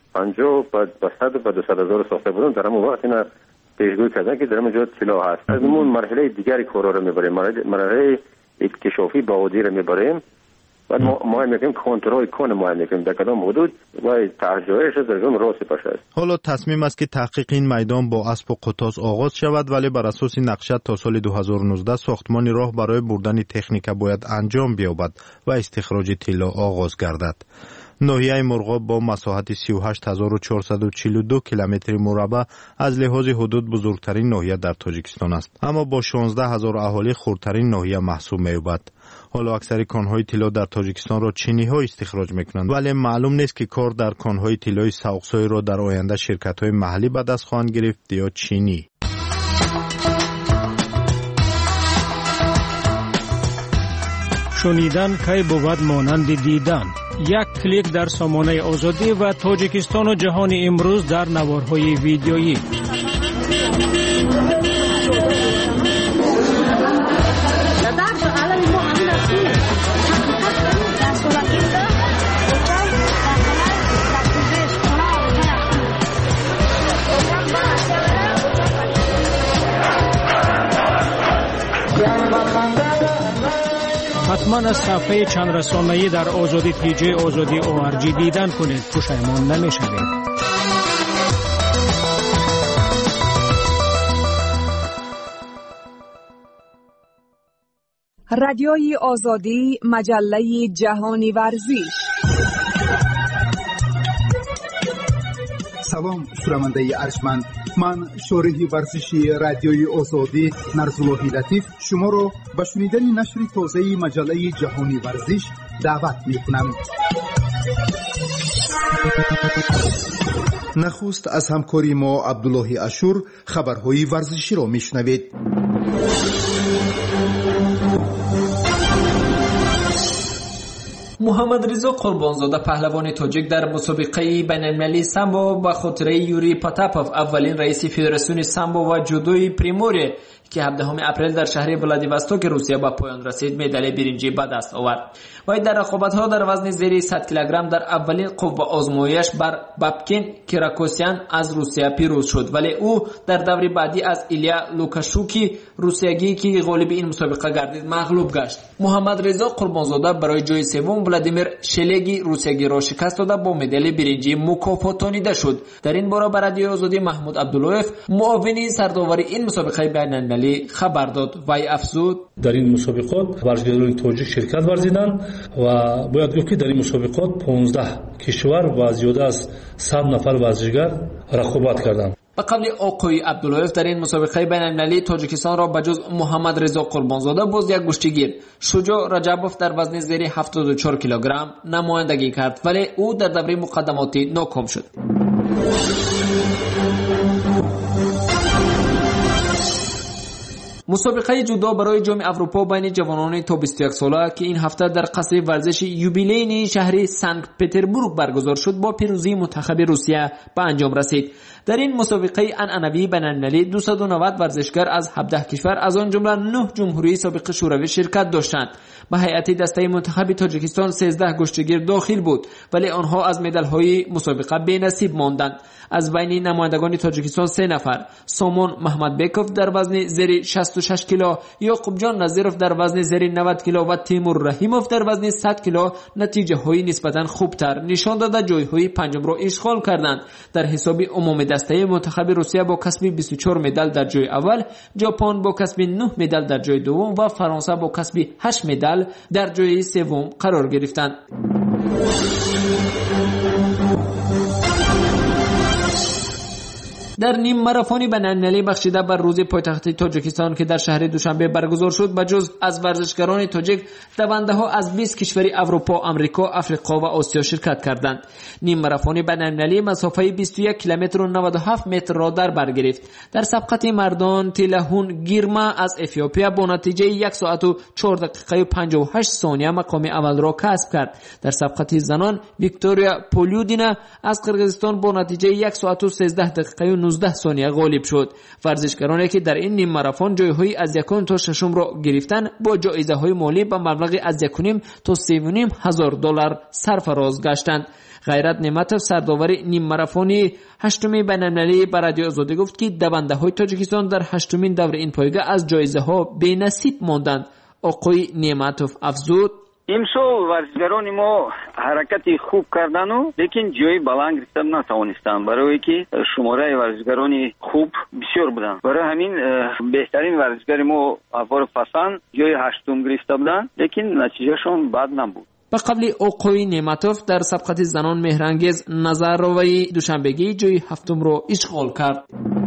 50 با 100 با 200,000 ساخته بودن در همون وقت اینا پیشگویی کردن که در همونجا طلا هست. از اون مرحله دیگری کارا رو میبریم، مرحله اکتشافی باودی رو میبریم. بعد ما میگیم کنترل کنه، ما میگیم در کدام حدود و ترجیحش در اون راست باشه. حالا تصمیم است که تحقیق این میدان با اسب و قطاس آغاز شود ولی بر اساس نقشه تا سال 2019 ساختمان راه برای بردن تکنیک باید انجام بیابد و استخراج طلا آغاز گردد. ناحیه مرغاب با مساحت 38,442 کیلومتر مربع از لحاظ حدود بزرگترین ناحیه در تاجیکستان است، اما با 16,000 اهالی خردترین ناحیه محسوب می‌یابد. حالا اکثر کان‌های طلا در تاجیکستان را چینی‌ها استخراج می‌کنند ولی معلوم نیست که کار در کان‌های طلای ساوقسوی را در آینده شرکت‌های محلی به دست خواهند گرفت یا چینی. شنیدن کی بود مانند دیدن. یک کلیک در سامانه آزادی و تاجیکستان و جهان امروز در نوارهای ویدیویی. حتما از صفحه چند رسانه‌ای در آزادی تیجی آزادی ORG دیدن کنید، پشیمان نمی‌شوید. رادیوی آزادی، مجله جهانی ورزش. سلام شنونده ارجمند، من شارح ورزشی رادیوی آزادی نرزاللهی لطیف شما را به شنیدن نشر تازه مجله جهانی ورزش دعوت می‌کنم. نخست از همکاری ما عبدالله اشور خبرهای ورزشی را میشنوید. محمد رضا قربانزاده پهلوان تاجیک در مسابقه بین‌المللی سامبو به خاطره یوری پاتاپوف اولین رئیس فدراسیون سامبو و جودوی پریموری که 17 اپریل در شهر ولادیواستوک روسیه به پایان رسید مدال برنجی به دست آورد. وی در رقابت‌ها در وزن زیر 100 کیلوگرم در اولین قوه آزمایش بر بابکین کیراکوسیان از روسیه پیروز شد، ولی او در دور بعدی از ایلیا لوکاشوکی روسیایی که غالب این مسابقه گردید مغلوب گشت. محمد رضا قربانزاده برای جای سوم ولادیمیر شلگی روسیایی را شکست داده با مدال برنجی مکافاتانیده شد. در این باره برای آزادی محمود عبداللهیف معاون سرداور این مسابقه بین‌المللی خبر داد. وی افزود در این مسابقات ورزشکاران تاجیک شرکت ورزیدند و باید گفت که در این مسابقات 15 کشور و زیاده از 100 نفر ورزشکار رقابت کردند. به قول آقای عبداللهیف در این مسابقه بین‌المللی تاجیکستان را بجز محمد رضا قربانزاده باز یک گشتیگیر شجاع رجبوف در وزن زیر 74 کیلوگرم نمایندگی کرد، ولی او در دوره مقدماتی ناکام شد. مسابقه جودو برای جام اروپا بین جوانان تا 21 ساله که این هفته در قصر ورزش یوبیلین شهر سنت پتربورگ برگزار شد با پیروزی منتخب روسیه به انجام رسید. در این مسابقه عنعنوی بین‌المللی 290 ورزشکار از 17 کشور از آن جمله 9 جمهوری سابق شوروی شرکت داشتند. به هیئت دسته منتخب تاجیکستان 13 گشتگیر داخل بود، ولی آنها از مدال‌های مسابقه بی‌نصیب ماندند. از بین نمایندگان تاجیکستان 3 نفر، سامان محمدبکوف در وزن زیر 66 کیلو، یعقوب جان نظیروف در وزن زیر 90 کیلو و تیمور رحیموف در وزن 100 کیلو نتیجه‌های نسبتاً خوبتر نشان داده جای‌های پنجم را اشغال کردند. در حساب عمومی دسته منتخب روسیه با کسب 24 مدال در جای اول، ژاپن با کسب 9 مدال در جای دوم و فرانسه با کسب 8 مدال در جای سوم قرار گرفتند. در نیم ماراتونی بین‌المللی بخشیده بر روز پایتخت تاجیکستان که در شهر دوشنبه برگزار شد، بجز از ورزشکاران تاجیک دونده‌ها از 20 کشور اروپا، آمریکا، افریقا و آسیا شرکت کردند. نیم ماراتون بین‌المللی مسافه 21 کیلومتر و 97 متر را در بر گرفت. در سبقت مردان تیلهون گیرما از اتیوپیا با نتیجه 1 ساعت و 4 دقیقه و 58 ثانیه مقام اول را کسب کرد. در سبقت زنان ویکتوریا پولیودینا از قرقیزستان با نتیجه 1 ساعت و 13 دقیقه و 19 ثانیه غالب شد. ورزشکارانی که در این نیم ماراتون جایهای از 1 تا 6 را گرفتند با جایزه‌های مالی به مبلغ از 1.5 تا 3.5 هزار دلار سرفراز گشتند. غیرت نعمتov سرداور نیم ماراتونی هشتمی بین‌المللی به رادیو آزادی گفت که دونده‌های تاجیکستان در هشتمین دور این پایگاه از جایزه‌ها بی‌نصیب ماندند. آقای نعمتov افزود امسال ورزشکاران ما حرکتی خوب کردند لیکن جای بلند گرفتن نتوانستند، برای که شماره ورزشکاران خوب بسیار بودند. برای همین بهترین ورزشکار ما افار فسان جای هشتم گرفته بودند، لیکن نتیجهشون بد نبود. به قبل آقای نعمتov در سبقت زنان مهرانگیز نظروی دوشنبگی جای هفتم را اشغال کرد.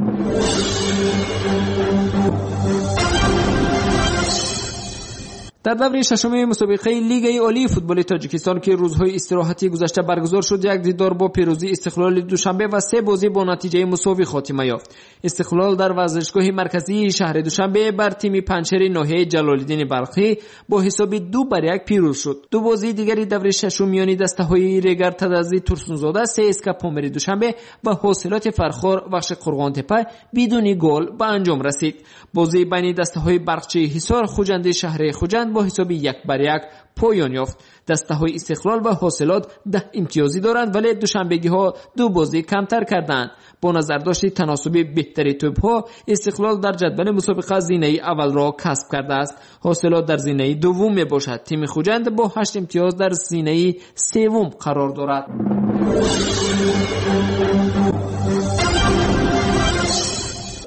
در دوره ششم مسابقه لیگ عالی فوتبال تاجیکستان که روزهای استراحتی گذشته برگزار شد، یک دیدار با پیروزی استقلال دوشنبه و 3 بازی با نتیجه مساوی خاتمه یافت. استقلال در ورزشگاه مرکزی شهر دوشنبه بر تیم پنچر ناحیه جلال‌الدین بلخی با حساب 2-1 پیروز شد. دو بازی دیگری دوره ششم میان دسته‌های ریگر تدزی ترسونزاده سیسکا پامری دوشنبه و حاصلات فرخار بخش قرغان‌تپه بدون گل به انجام رسید. بازی بین دسته‌های برقچی حصار خوجند شهر خوجند با حساب 1-1 پایان یافت. دسته‌های استقلال و حاصلات 10 امتیازی دارند، ولی دوشنبگی‌ها 2 بازی کمتر کردند. با نظرداشت تناسب بهتری توپ‌ها استقلال در جدول مسابقه زینه اول را کسب کرده است. حاصلات در زینه دوم میباشد. تیم خوجند با 8 امتیاز در زینه سوم قرار دارد.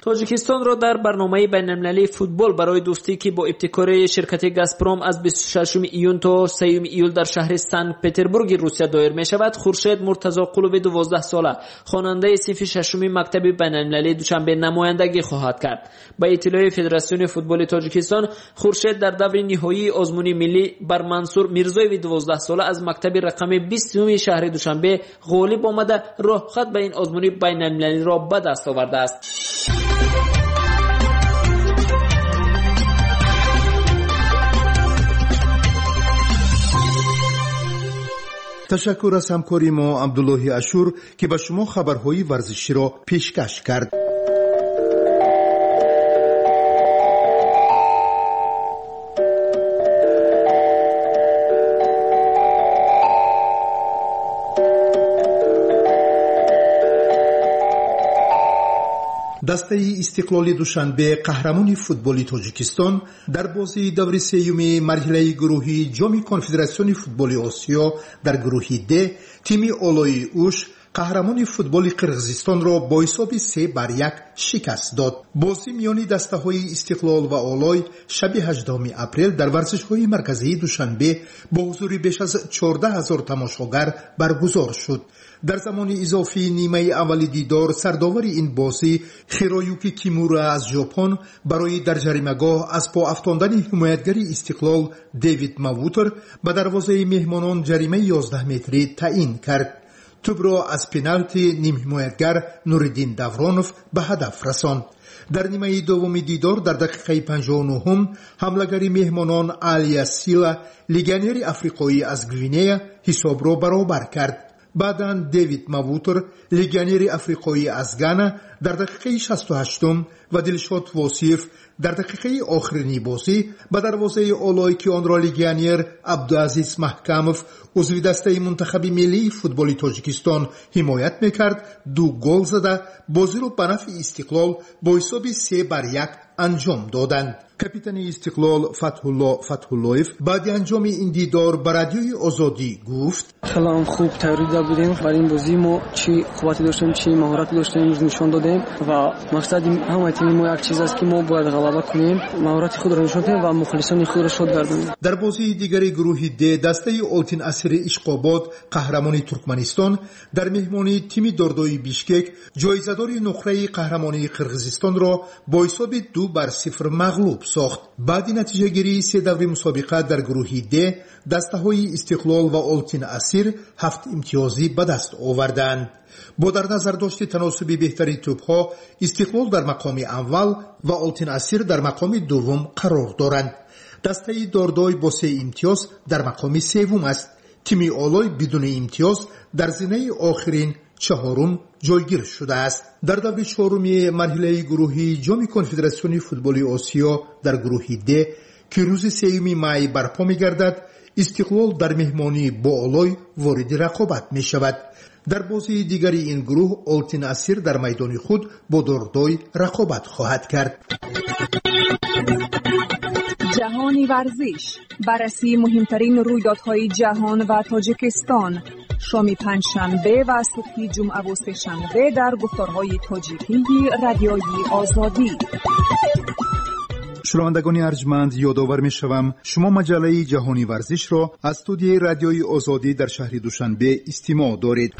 تاجیکستان را در برنامه بین‌المللی فوتبال برای دوستی که با ابتکار شرکت گازپروم از 26 ایون تا 3 ایول در شهر سن پتربورگ روسیه دایر می شود، خورشید مرتضی قلوب 12 ساله خواننده صف 6 مکتب بین‌المللی دوشنبه نمایندگی خواهد کرد. با اطلاع فدراسیون فوتبال تاجیکستان، خورشید در دور نهایی آزمون ملی بر منصور میرزویی 12 ساله از مکتب رقم 20 شهر دوشنبه غالب آمده راه خط به این آزمون بین‌المللی را به دست آورده است. تشکر از همکاری ما عبدالله اشور که به شما خبرهای ورزشی را پیشکش کرد. دسته استقلال دوشنبه قهرمان فوتبال تاجیکستان در بازی دور سوم مرحله گروهی جام کنفدراسیون فوتبال آسیا در گروه د تیم اولای اوش قهرمان فوتبال قرقیزستان را با حساب 3-1 شکست داد. بازی میان دسته های استقلال و اولای شب 18 اپریل در ورزش های مرکزی دوشنبه با حضور بیش از 14,000 تماشاگر برگزار شد. در زمان اضافی نیمه اول دیدار سرداور این بازی خیرویوکی کیمورا از ژاپن برای در جریمه‌گاه از پا افکندن حمایتگر استقلال دیوید ماووتر به دروازه مهمانان جریمه 11 متری تعیین کرد. توپ را از پنالتی نیم حمایتگر نوردین دورانوف به هدف رساند. در نیمه دوم دیدار در دقیقه 59 حمله‌گر مهمانان آلیا سیلا لیگانر افریقایی از گوینه حساب را برابر کرد. بعداً دیوید ماووتر لیگانر افریقایی از گانا در دقیقه 68 و دلشاد واصیف در دقیقه آخرین بازی به دروازه اولای که آن را لیگانر عبدالعزیز محکموف عضو دسته منتخب ملی فوتبال تاجیکستان حمایت میکرد 2 گل زده بازی را به نفع استقلال با حساب 3-1 انجام دادند. کاپیتان استقلال فتح‌اللهیف بعد انجام این دیدار به رادیوی آزادی گفت خیلی خوب تیاری داشتیم برای این بازی ما چی قوتی داشتیم چی مهارت داشتیم نشون دادیم و مقصد همه تیم ما یک چیز است که ما باید غلبه کنیم مهارت خود را نشون دادیم و مخلصان خود را شاد گردانیم. در بازی دیگر گروه د دسته آلتین اسیر اشقاباد قهرمان ترکمنستان در مهمانی تیم داردای بیشکک جایزه‌دار نقره قهرمانی قرقیزستان را با حساب 2-0 مغلوب ساخت. بعد نتیجه گیری 3 دور مسابقه در گروه د دسته های استقلال و آلتین اسیر 7 امتیازی به دست آوردند. با در نظر داشت تناسب بهتری توپ ها استقلال در مقام اول و آلتین اسیر در مقام دوم قرار دارند. دسته داردای با 3 امتیاز در مقام سوم است. تیم اولای بدون امتیاز در زینه آخرین چهارم جایگیر شده است. در دور چهارم مرحله گروهی جام کنفدراسیون فوتبال آسیا در گروه د که روز 3 می برپا می‌گردد استقلال در مهمانی با اولای وارد رقابت می‌شود. در بازی دیگری این گروه آلتین اسیر در میدان خود با داردای رقابت خواهد کرد. جهانی ورزش، بررسی مهمترین رویدادهای جهان و تاجیکستان، شام پنجشنبه و صبح جمعه و سه‌شنبه در گفتارهای تاجیکی رادیوی آزادی. شنوندگان ارجمند یادآور می‌شوم شما مجله جهانی ورزش را از استودیوی رادیوی آزادی در شهر دوشنبه استماع دارید.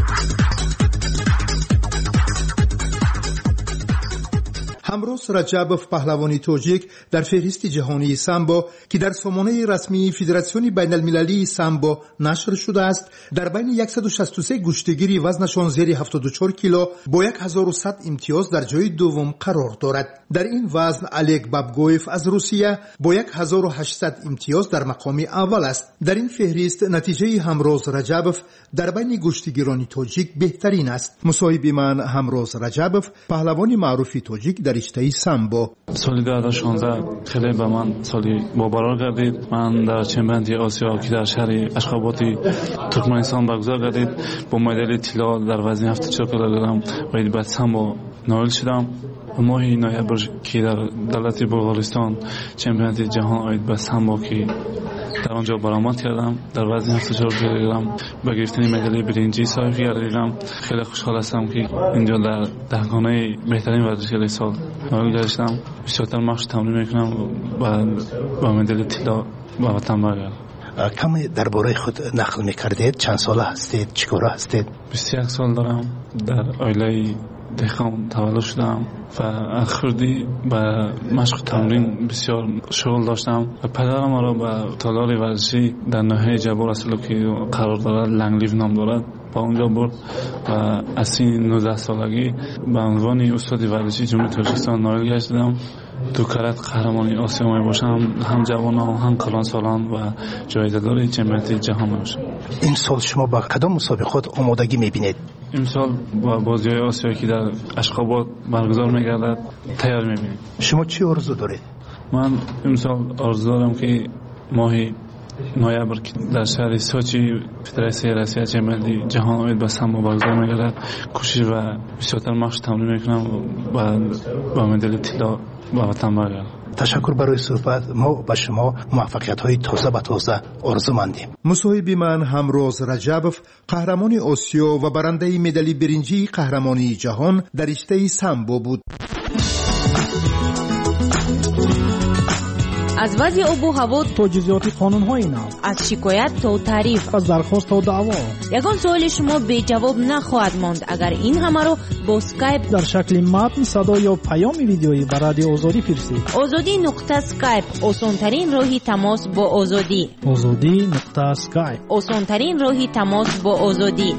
همروز رجبوف پهلوانی تاجیک در فهرست جهانی سامبو که در سامانه رسمی فدراسیون بین المللی سامبو نشر شده است در بین 163 گشتگیری وزنشان زیر 74 کیلو با 1100 امتیاز در جای دوم قرار دارد. در این وزن الگ بابگویف از روسیه با 1800 امتیاز در مقام اول است. در این فهرست نتیجه همروز رجبوف در بین گشتگیران تاجیک بهترین است. مصاحب من همروز رجبوف پهلوانی معروف تاجیک در رشته سامبو. سال 2016 خیلی به من سالی باورار گردید. من در چمپیونات آسیا که در شهر اشخاباد ترکمنستان برگزار گردید با مدال طلا در وزن 74 کیلوگرم و به سامبو نایل شدم. ماه نوامبر که در دولت بلغارستان چمپیونات جهان آید به سامبو که در آنجا برآمد کردم. در وزن 74 کیلوگرم به گرفتن مدال برنجی صاحب گردیدم. خیلی خوشحال هستم که اینجا در دهگانه بهترین ورزشکار سال نایل گشتم. بسیارتر مشق تمرین میکنم و با مدال طلا به وطن برگردم. کم درباره خود نقل میکردید؟ چند ساله هستید؟ چیکاره هستید؟ 21 سال دارم. در عائله دهقان تولد شدم و از خردی به مشق تمرین بسیار شغل داشتم و پدرم ما را به تالار ورزشی در ناحیه جبار اصلو که قرار دارد، لنگلیو نام دارد، با اونجا برد و از سن 19 سالگی به عنوان استاد ورزشی جمهوری تاجیکستان نایل گشتم. دو کرات قهرمانی آسیا می باشم، هم جوانان هم کلان سالان و جایزه دار چمپیونات جهان می باشم. این سال شما با کدام مسابقات آمادگی میبینید؟ امسال با بازی‌های آسیایی که در اشخابات برگزار می‌گردد تیار می‌بینیم. شما چی آرزو دارید؟ من امسال آرزو دارم که ماه نوامبر که در شهر سوچی فدراسیون روسیه چمپیونات جهان اوید به سمبو برگزار می‌گردد کوشش و بسیارتر مشق تمرین می‌کنم و با مدال طلا به وطن برگردم. تشکر برای صحبت. ما به شما موفقیت‌های تازه به تازه آرزومندیم. مصاحبه من همروز رجبوف، قهرمان آسیا و برنده مدال برنجی قهرمانی جهان در رشته سامبو بود. از وضع آب و هوا تا جزئیات قانون‌های نو، از شکایت تا تعریف، از درخواست تا دعوا، یگان سوال شما بی جواب نخواهد ماند اگر این همه رو با اسکایپ در شکل متن، صدا یا پیام ویدیویی به رادیو آزادی فرستید. azadi.skype آسان‌ترین راهی تماس با آزادی. azadi.skype آسان‌ترین راهی تماس با آزادی.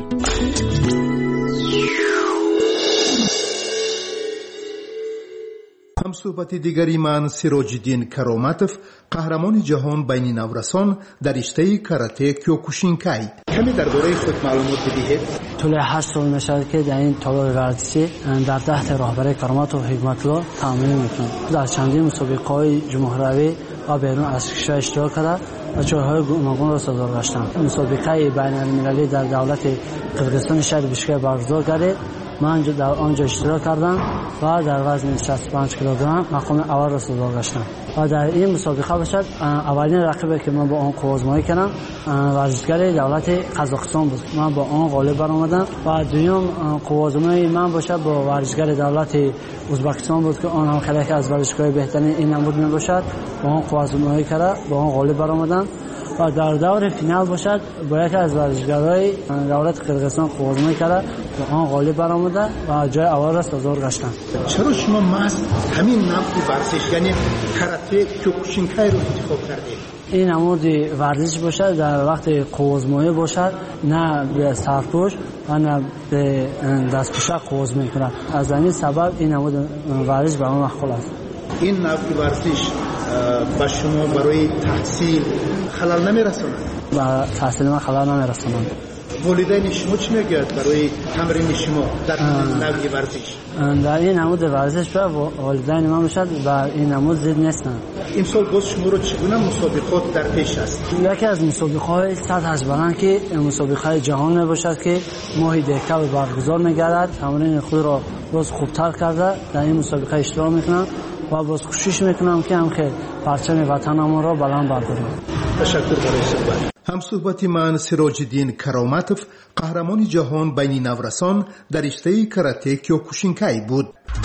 هم صحبت دیگری من سیراج‌الدین کرامتوف، قهرمان جهان بین نورسان در رشته کاراته کیوکوشینکای. کمی درباره خود معلومات بدهید. طول 8 سال میشه که در این تالار ورزشی در تحت رهبری کرامتوف حکمت‌الله تمرین میکنم. در چندین مسابقه‌های جمهوری و بیرون از کشور اشتراک کرده و جایهای گوناگون را سازمان داشتم. مسابقه بین‌المللی در دولت قرقیزستان شهر بیشکک برگزار گردید. من در آنجا اشتراک کردم و در وزن 65 کیلوگرم مقام اول را سازمان داشتم و در این مسابقه باشد اولین رقیبی که من با آن قوازمایی کردم ورزشگر دولت قزاقستان بود. من با آن غالب برآمدم و دوم قوازمایی من باشد با ورزشگر دولت ازبکستان بود که آن هم خیلی از ورزشگاه بهترین این نمود می باشد. با آن قوازمایی کرده با آن غالب برآمدم و در دور فینال باشد با یکی از ورزشگرای دولت قرقیزستان قوازمایی کرده و آن غالب برآمده و جای اول را سازمان گشتم. چرا شما محض همین نوع ورزش یعنی کاراته کیوکوشینکای رو انتخاب کردید؟ این نمود ورزش باشد در وقت قوازمایی باشد، نه به سرپوش و نه به دستپوشک قوازمایی کند. از این سبب این نمود ورزش به من مخول است. این نوع ورزش با شما برای تحصیل خلل نمیرساند؟ با تحصیل من خلل نمیرساند. والدین شما چی میگوید برای تمرین شما در نوع ورزش؟ در این نمود ورزش به والدین من باشد و این نمود زید نیستند. امسال باز شما رو چگونه مسابقات در پیش است؟ یکی از مسابقه‌های سطح بلند که مسابقه جهان باشد که ماه دکتر برگزار می‌گردد. تمرین خود را باز خوبتر کرده در این مسابقه اشتراک می‌کنم و باز کوشش می‌کنم که هم که پرچم وطنم را بلند بردارم. تشکر برای صحبت. هم صحبت من سیراج‌الدین کرامتوف، قهرمان جهان بین نورسان در رشته کاراته کیوکوشینکای بود.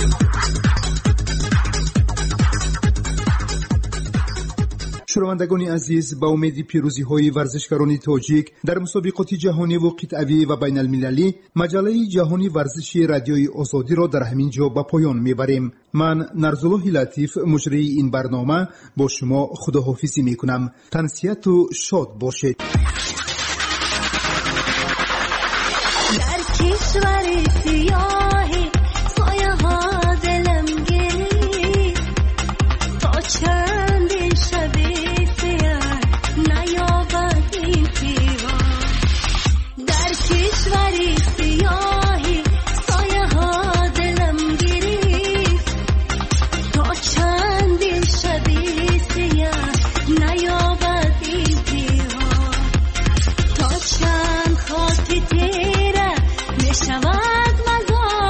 شنوندگان عزیز، با امید پیروزی های ورزشکاران تاجیک در مسابقات جهانی و قطعی و بین المللی، مجله جهانی ورزشی رادیوی آزادی را در همین جا به پایان میبریم. من نرزالله لطیف مجری این برنامه با شما خداحافظی میکنم. تنسیت و شاد باشید. در کشور سیاهی سایه ها دلم گیری تا چند شبی کشوری سیاهی سایه ها دلم گریفت تا چندین شبی سیاه نیابد این دیوار تا چند خاک تیره میشود مزار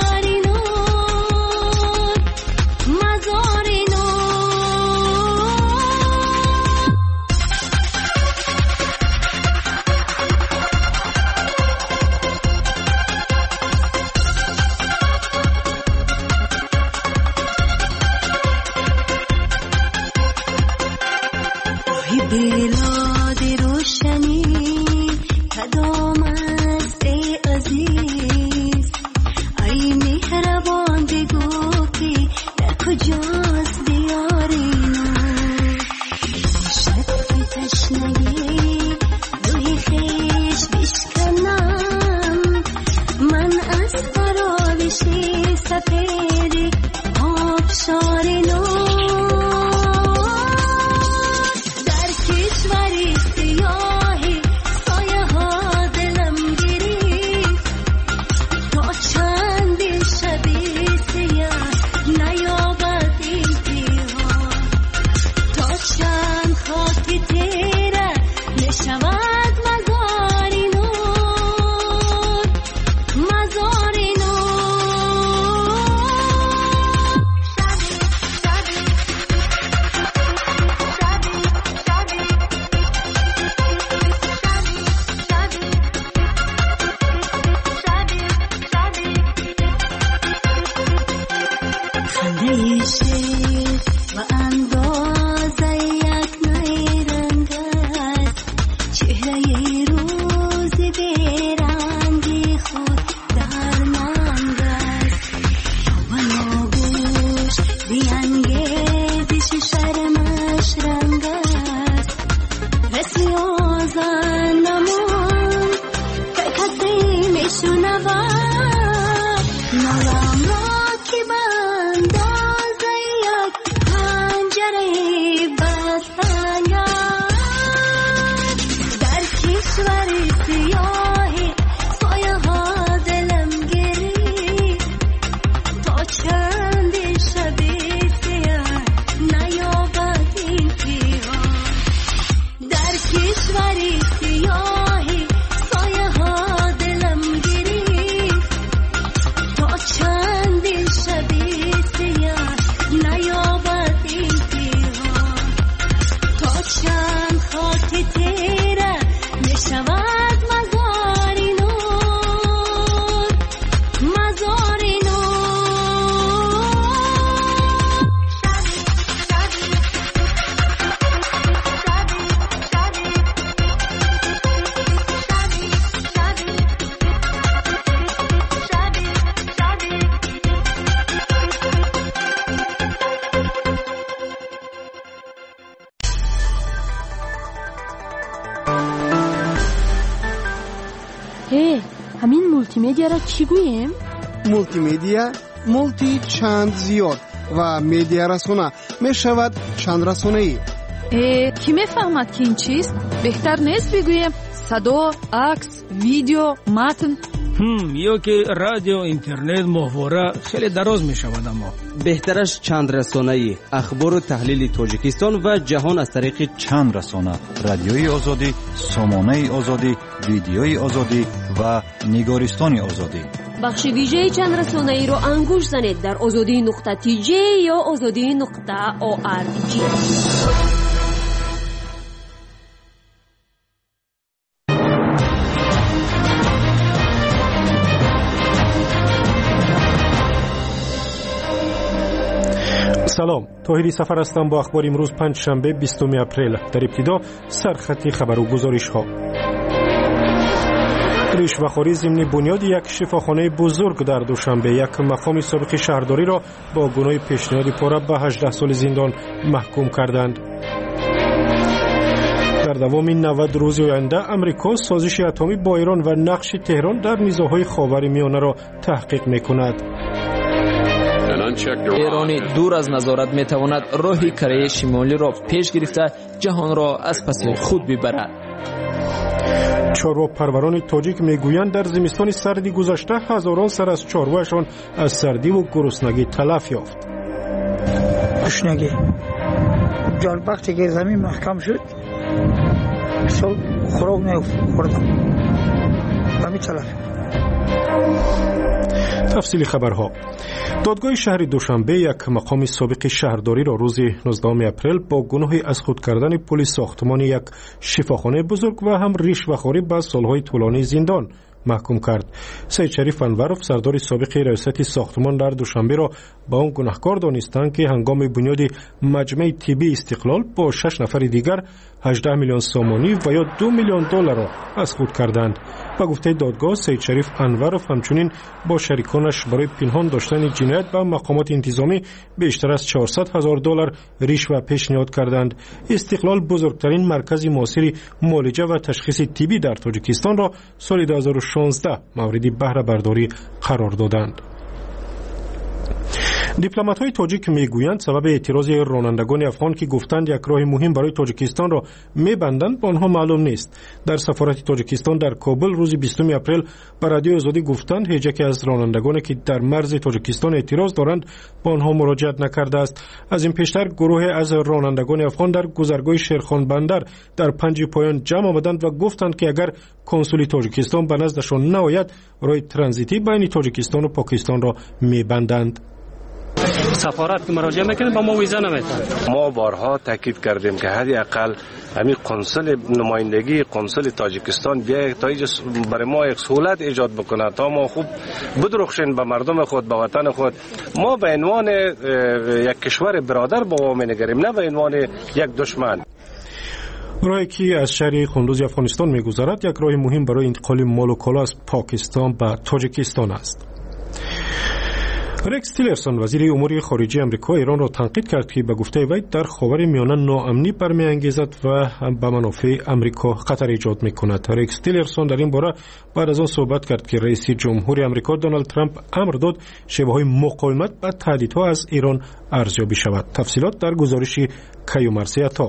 همین مولتی مدیا را چی گوییم؟ مولتی مدیا مولتی چند زیاد و مدیا رسانه می شود چند رسانه ای. کی می فهمد که این چیست؟ بهتر نیست بگوییم صدا، عکس، ویدیو، متن؟ یا که رادیو، اینترنت، محوره خیلی دراز می شود. اما بهترش چند رسانه‌ای، اخبار و تحلیل تاجیکستان و جهان از طریق چند رسانه: رادیوی آزادی، سامانه آزادی، ویدیوی آزادی و نگارستان آزادی. بخش ویژه چند رسانه‌ای رو انگوش زنید در azadi.tj یا azadi.org. سلام، طاهری سفر هستم با اخبار امروز پنجشنبه 20 اپریل. در ابتدا سرخط خبر و گزارش ها. رشوه‌خواری ضمن بنیاد یک شفاخانه بزرگ در دوشنبه یک مقام سابق شهرداری را با گناه پیشنهادی پاره به 18 سال زندان محکوم کردند. در دوام 90 روز آینده امریکا سازش اتمی با ایران و نقش تهران در نیزه‌های خاورمیانه را تحقیق می‌کند. ایران دور از نظارت میتواند راه کره شمالی را پیش گرفته جهان را از پس خود ببرد. چاروا پروران تاجیک میگویند در زمستان سردی گذشته هزاران سر از چارواشان از سردی و گرسنگی تلف یافت. گرسنگی جان وقتی که زمین محکم شد سال خوراک نخوردم همین تلف. تفصیل خبرها. دادگاه شهر دوشنبه یک مقام سابق شهرداری را روز 19 اپریل با گناه از خود کردن پلیس ساختمان یک شفاخانه بزرگ و هم رشوه‌خواری به سالهای طولانی زندان محکوم کرد. سید شریف انوروف سردار سابق ریاست ساختمان در دوشنبه را با اون گناهکار دانستند که هنگام بنیاد مجمع طبی استقلال با 6 نفر دیگر 18 میلیون سامانی و یا 2 میلیون دلار را از خود کردند. با گفته دادگاه سید شریف انوروف همچنین با شریکانش برای پنهان داشتن جنایت به مقامات انتظامی بیشتر از 400,000 دلار رشوه پیشنهاد کردند. استقلال بزرگترین مرکز معاصر معالجه و تشخیص طبی در تاجیکستان را سال 2016 مورد بهره برداری قرار دادند. دیپلمات‌های تاجیک میگویند سبب اعتراض رانندگان افغان که گفتند یک راه مهم برای تاجیکستان را میبندند با آنها معلوم نیست. در سفارت تاجیکستان در کابل روز 20 اپریل به رادیو آزادی گفتند هیچ یک از رانندگانی که در مرز تاجیکستان اعتراض دارند با آنها مراجعت نکرده است. از این پیشتر گروه از رانندگان افغان در گذرگاه شیرخان بندر در 5 پایان جمع آمدند و گفتند که اگر کنسول تاجیکستان به نزدشان نیاید راه ترانزیتی بین تاجیکستان و پاکستان را میبندند. سفارت که مراجعه میکنیم با ما ویزا نمیدن. ما بارها تاکید کردیم که حداقل همین قنصل نمایندگی قنصل تاجیکستان بیاید تا برای ما یک سهولت ایجاد بکنه تا ما خوب بدرخشیم به مردم خود به وطن خود. ما به عنوان یک کشور برادر با ما می‌نگریم نه به عنوان یک دشمن. راهی که از شهر قندوز افغانستان می‌گذرد یک راه مهم برای انتقال مال و کالا از پاکستان به تاجیکستان است. رکس تیلرسون وزیر امور خارجه آمریکا ایران را تنقید کرد که به گفته وی در خاورمیانه ناامنی برمی‌انگیزد و به منافع آمریکا خطر ایجاد می‌کند. رکس تیلرسون در این باره بعد از آن صحبت کرد که رئیس جمهوری آمریکا دونالد ترامپ امر داد شیوه‌های مقاومت به تهدیدها از ایران ارزیابی شود. تفصیلات در گزارش کیومرثی عطا.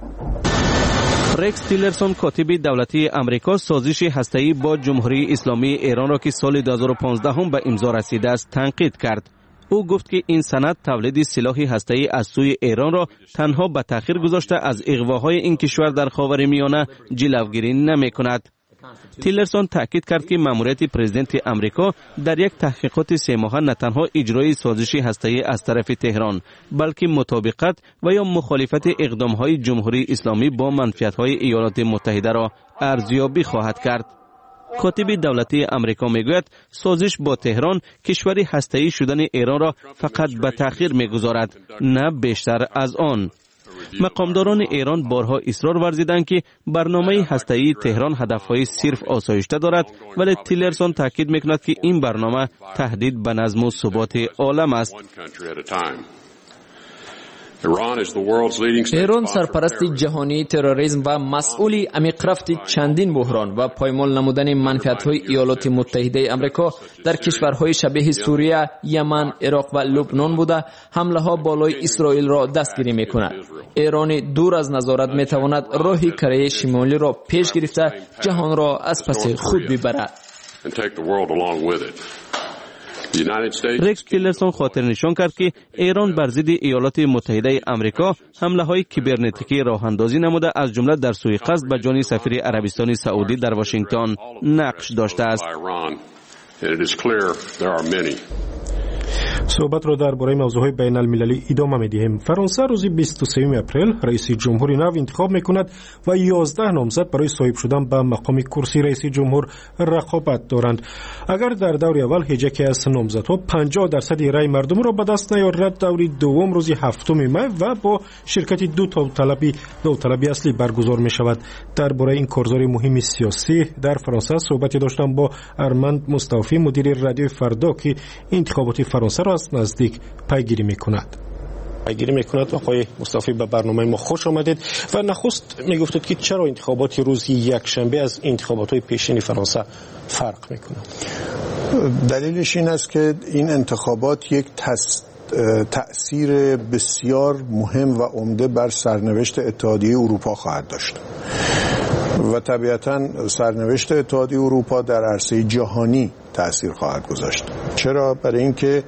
رکس تیلرسون کاتب دولتی آمریکا سازش هسته‌ای با جمهوری اسلامی ایران را که سال 2015 هم به امضا رسیده است تنقید کرد. او گفت که این سند تولید سلاح هسته‌ای از سوی ایران را تنها به تأخیر گذاشته از اغواهای این کشور در خاورمیانه جلوگیری نمی‌کند. تیلرسون تاکید کرد که مأموریت پرزیدنت آمریکا در یک تحقیقات 3 ماهه نه تنها اجرای سازش هسته‌ای از طرف تهران بلکه مطابقت و یا مخالفت اقدام‌های جمهوری اسلامی با منفعت‌های ایالات متحده را ارزیابی خواهد کرد. کاتب دولتی آمریکا میگوید سازش با تهران کشوری هسته‌ای شدن ایران را فقط به تأخیر می‌گذارد نه بیشتر از آن. مقامداران ایران بارها اصرار ورزیدند که برنامه هسته‌ای تهران هدفهای صرف آسایشته دارد، ولی تیلرسون تاکید میکند که این برنامه تهدید به نظم و ثبات عالم است. ایران سرپرست جهانی تروریسم و مسئول عمیق‌رفت چندین بحران و پایمال نمودن منفعت‌های ایالات متحده آمریکا در کشورهای شبیه سوریه، یمن، عراق و لبنان بوده حمله‌ها بالای اسرائیل را دستگیری می‌کند. ایران دور از نظارت می‌تواند راه کره شمالی را پیش گرفته جهان را از پس خود ببرد. رکس تیلرسون خاطر نشان کرد که ایران بر ضد ایالات متحده آمریکا حمله‌های کیبرنتیکی راه اندازی نموده از جمله در سوءقصد به جان سفیر عربستان سعودی در واشنگتن نقش داشته است. صحبت را درباره موضوعهای بین المللی ادامه می‌دهیم. فرانسه روز 23 اپریل رئیس جمهوری نو انتخاب می‌کند و 11 نامزد برای صاحب شدن به مقام کرسی رئیس جمهور رقابت دارند. اگر در دور اول هیچ از نامزدها 50% رای مردم را به دست نیاورد، دور دوم روز 7 می و با شرکت دو طلبی اصلی برگزار می‌شود. درباره این کارزار مهم سیاسی در فرانسه صحبتی داشتم با ارمند مصطفی مدیر رادیو فردا که انتخابات فرانسه را از نزدیک پیگیری میکند. آقای مصطفی به برنامه ما خوش آمدید و نخست میگفتید که چرا انتخابات روز یکشنبه از انتخابات پیشین فرانسه فرق میکنه؟ دلیلش این است که این انتخابات یک تأثیر بسیار مهم و عمده بر سرنوشت اتحادیه اروپا خواهد داشت و طبیعتاً سرنوشت اتحادیه اروپا در عرصه جهانی تأثیر خواهد گذاشت. چرا؟ برای اینکه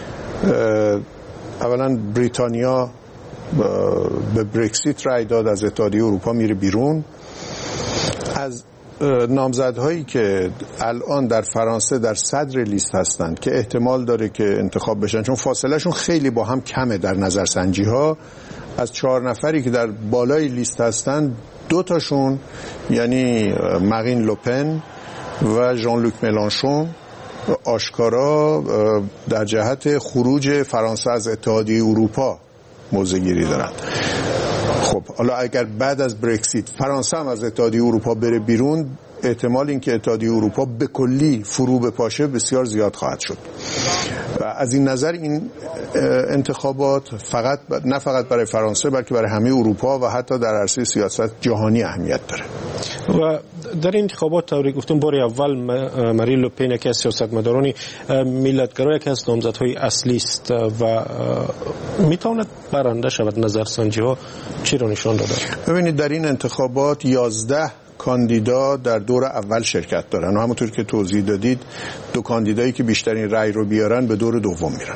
اولا بریتانیا به برکسیت رای داد، از اتحادیه اروپا میره بیرون. از نامزدهایی که الان در فرانسه در صدر لیست هستند که احتمال داره که انتخاب بشن، چون فاصله شون خیلی با هم کمه در نظرسنجی ها، از 4 نفری که در بالای لیست هستند 2 تاشون یعنی مارین لوپن و ژان لوک ملانشون آشکارا در جهت خروج فرانسه از اتحادیه اروپا موضع گیری دارند. خب حالا اگر بعد از برکسیت فرانسه هم از اتحادیه اروپا بره بیرون، احتمال اینکه اتحادیه اروپا به کلی فرو بپاشه بسیار زیاد خواهد شد. و از این نظر این انتخابات نه فقط برای فرانسه بلکه برای همه اروپا و حتی در عرصه سیاست جهانی اهمیت داره. و در این انتخابات طوری گفتم بار اول مارین لوپن که از سیاستمداران ملت‌گرا که از نامزدهای اصلی است و میتواند برنده شود. نظرسنجی ها چی را نشان داده؟ ببینید در این انتخابات 11 کاندیدا در دور اول شرکت دارن و همونطور که توضیح دادید 2 کاندیدایی که بیشترین رأی رو بیارن به دور دوم میرن.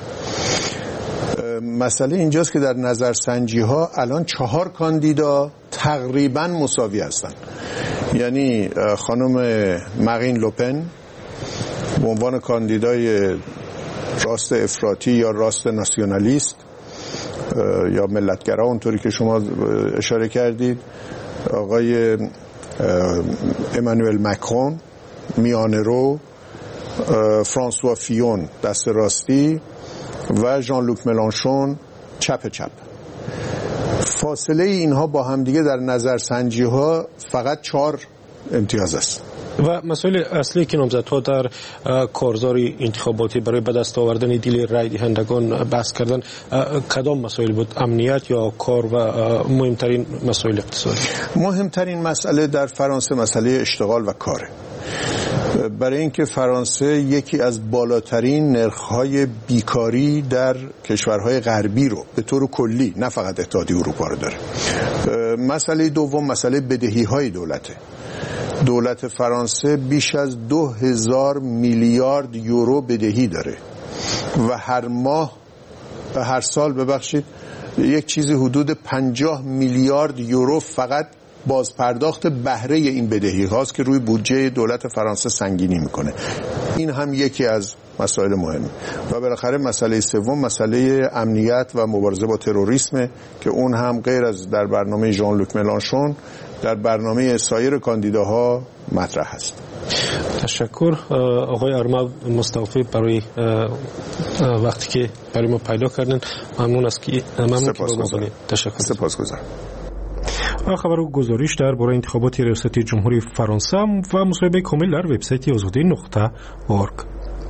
مسئله اینجاست که در نظرسنجی ها الان 4 کاندیدا تقریبا مساوی هستن. یعنی خانم مارین لوپن به عنوان کاندیدای راست افراطی یا راست ناسیونالیست یا ملتگرا اونطوری که شما اشاره کردید، آقای امانوئل مکرون میانه رو، فرانسوا فیون دست راستی و ژان لوک ملانشون چپ. فاصله اینها با همدیگه در نظرسنجی ها فقط 4 امتیاز است. و مسئله اصلی که نامزدها در کارزار انتخاباتی برای به دست آوردن دل رای دهندگان بحث کردن کدام مسائل بود؟ امنیت یا کار و مهمترین مسائل اقتصادی؟ مهمترین مسئله در فرانسه مسئله اشتغال و کاره. برای اینکه فرانسه یکی از بالاترین نرخ‌های بیکاری در کشورهای غربی رو به طور کلی نه فقط اتحادیه اروپا رو داره. مسئله دوم مسئله بدهی‌های دولته. دولت فرانسه بیش از 2000 میلیارد یورو بدهی داره و هر سال یک چیزی حدود 50 میلیارد یورو فقط بازپرداخت بهره این بدهی هاست که روی بودجه دولت فرانسه سنگینی میکنه. این هم یکی از مسائل مهمه. و بالاخره مسئله سوم مسئله امنیت و مبارزه با تروریسم که اون هم غیر از در برنامه ژان لوک ملانشون در برنامه سایر کاندیداها مطرح است. تشکر آقای ارمغ مصطفی برای وقتی که برای ما پیدا کردن. ممنون از که با ما بودید. تشکر. سپاسگزارم. خبر و گزارش درباره انتخابات ریاست جمهوری فرانسه و مصاحبه کامل در وبسایت azadi.org.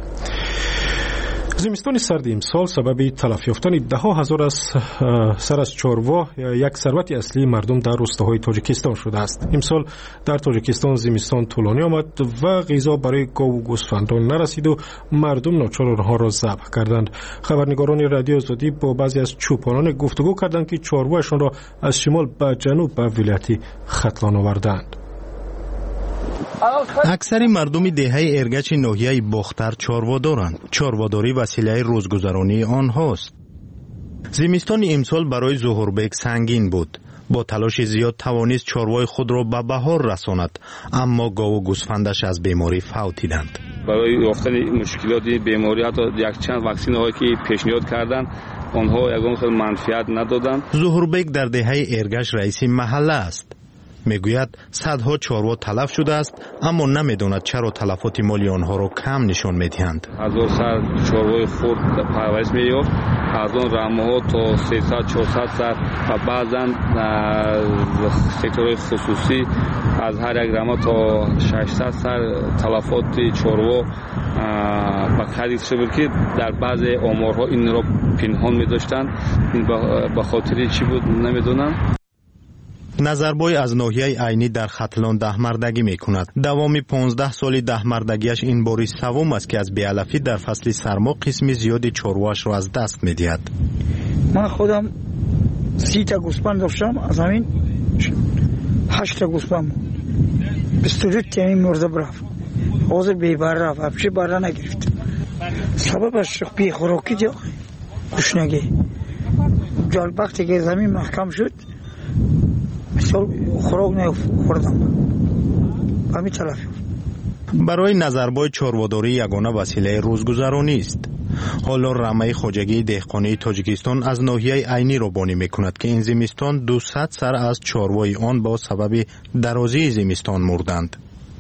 زمستان سرد امسال سبب تلف یافتن ده‌ها هزار از سر از چاروا یک ثروت اصلی مردم در روستاهای تاجیکستان شده است. امسال در تاجیکستان زمستان طولانی آمد و غذا برای گاو و گوسفندان نرسید و مردم ناچار آنها را ذبح کردند. خبرنگاران رادیو آزادی با بعضی از چوپانان گفتگو کردند که چارواهشان را از شمال به جنوب به ولایت ختلان آوردند. اکثر مردم دهه ارگچ ناحیه باختر چاروا دارند. چارواداری وسیله روزگذرانی آنهاست. زمستان امسال برای ظهوربک سنگین بود. با تلاش زیاد توانست چاروای خود را به بهار رساند، اما گاو و گوسفندش از بیماری فوتیدند. برای یافتن مشکلات بیماری حتی یک چند واکسن هایی که پیشنهاد کردند آنها یگان خیلی منفعت ندادند. ظهوربک در دهه ارگچ رئیس محله است. میگوید صدها چاروا تلف شده است، اما نمیداند چرا تلفات مالی آنها را کم نشان میدهند. هزار سر چاروای خود پرورش می‌یافت، از آن رمه‌ها تا 300-400 سر و بعضا سکتورهای خصوصی از هر یک رمه تا 600 سر تلفات چاروا به خرید شد که در بعضی آمارها این را پنهان می‌داشتند. به خاطر چی بود نمیدونم. نظربای از ناحیه عینی در ختلان دهمردگی می کند. دوام 15 سال دهمردگیش این باری سوم است که از بی‌علفی در فصل سرما قسم زیادی چارواش را از دست می دهد. من خودم 30 تا گوسفند داشتم، از همین 8 تا گوسفند 22 تا مرده برفت. حاضر بی‌بر رفت، هیچ بره نگرفت. سببش بی خوراکی دیگه گشنگی. جال وقتی که زمین محکم شد خوراک نخوردم همین تلف. برای نظربای چارواداری یگانه وسیله روزگذرانی است. حالا رمه خواجگی دهقانی تاجیکستان از ناحیه عینی را بانی میکند که این زمستان 200 سر از چاروای آن با سبب درازی زمستان مردند.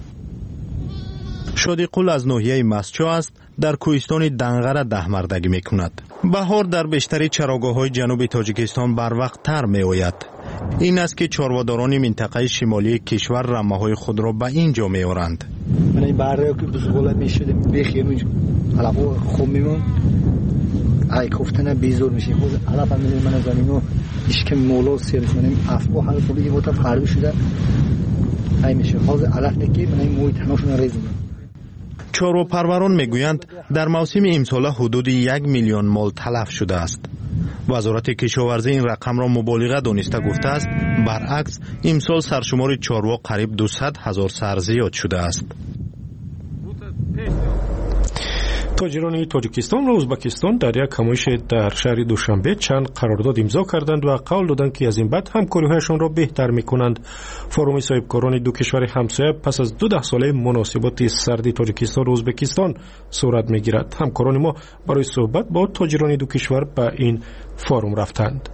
شادیقول از ناحیه مسچو است، در کوهستان دنغره دهمردگی میکند. بهار در بیشتر چراگاه‌های جنوب تاجیکستان بر وقت تر میآید. این است که چارواداران منطقه شمالی کشور رمه‌های خود را به اینجا میآورند. من این بره که بزغاله میشد بخیر علاوه خوب میمون ای گفتن بیزور میشه. خود علاوه من زمینو هیچ که مولا سرش منم افبو حال خوبی بود فرق شده ای میشه. حاضر علاوه نکی من این محیط همشون ریز. چاروپروران میگویند در موسم امسال حدود 1 میلیون مال تلف شده است. وزارت کشاورزی این رقم را مبالغه دانسته گفته است برعکس امسال سرشمار چاروا قریب 200,000 سر زیاد شده است. تاجران تاجیکستان و ازبکستان در یک همایش در شهر دوشنبه چند قرارداد امضا کردند و قول دادند که از این بعد همکاری‌هایشان را بهتر می‌کنند. فروم صاحبکاران دو کشور همسایه پس از 12 ساله مناسبات سرد تاجیکستان و ازبکستان صورت می‌گیرد. همکاران ما برای صحبت با تاجران دو کشور به این فروم رفتند.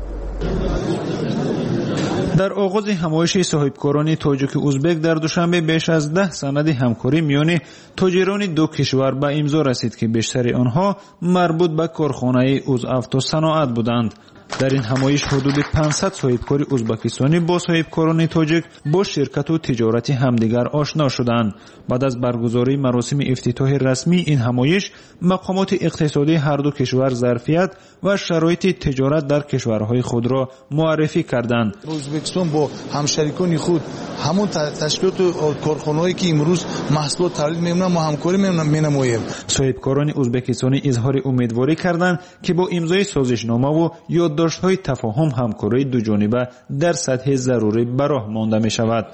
در آغاز همایش صاحبکاران تاجیک و ازبک در دوشنبه بیش از 10 سند همکاری میان تاجران دو کشور به امضا رسید که بیشتر آنها مربوط به کارخانه اوزافتو صناعت بودند. در این همایش حدود 500 صاحبکار ازبکستانی با صاحبکاران تاجیک با شرکت و تجارت همدیگر آشنا شدند. بعد از برگزاری مراسم افتتاح رسمی این همایش، مقامات اقتصادی هر دو کشور ظرفیت و شرایط تجارت در کشورهای خود را معرفی کردند. ازبکستان با همشریکان خود همون تشکیلات و کارخانه‌ای که امروز محصولات تولید می‌کنند ما همکاری می‌نماییم. صاحبکاران ازبکستانی اظهار امیدواری کردند که با امضای سازشنامه و یادداشت‌های تفاهم همکاری دوجانبه در سطح ضروری براه مانده می‌شود.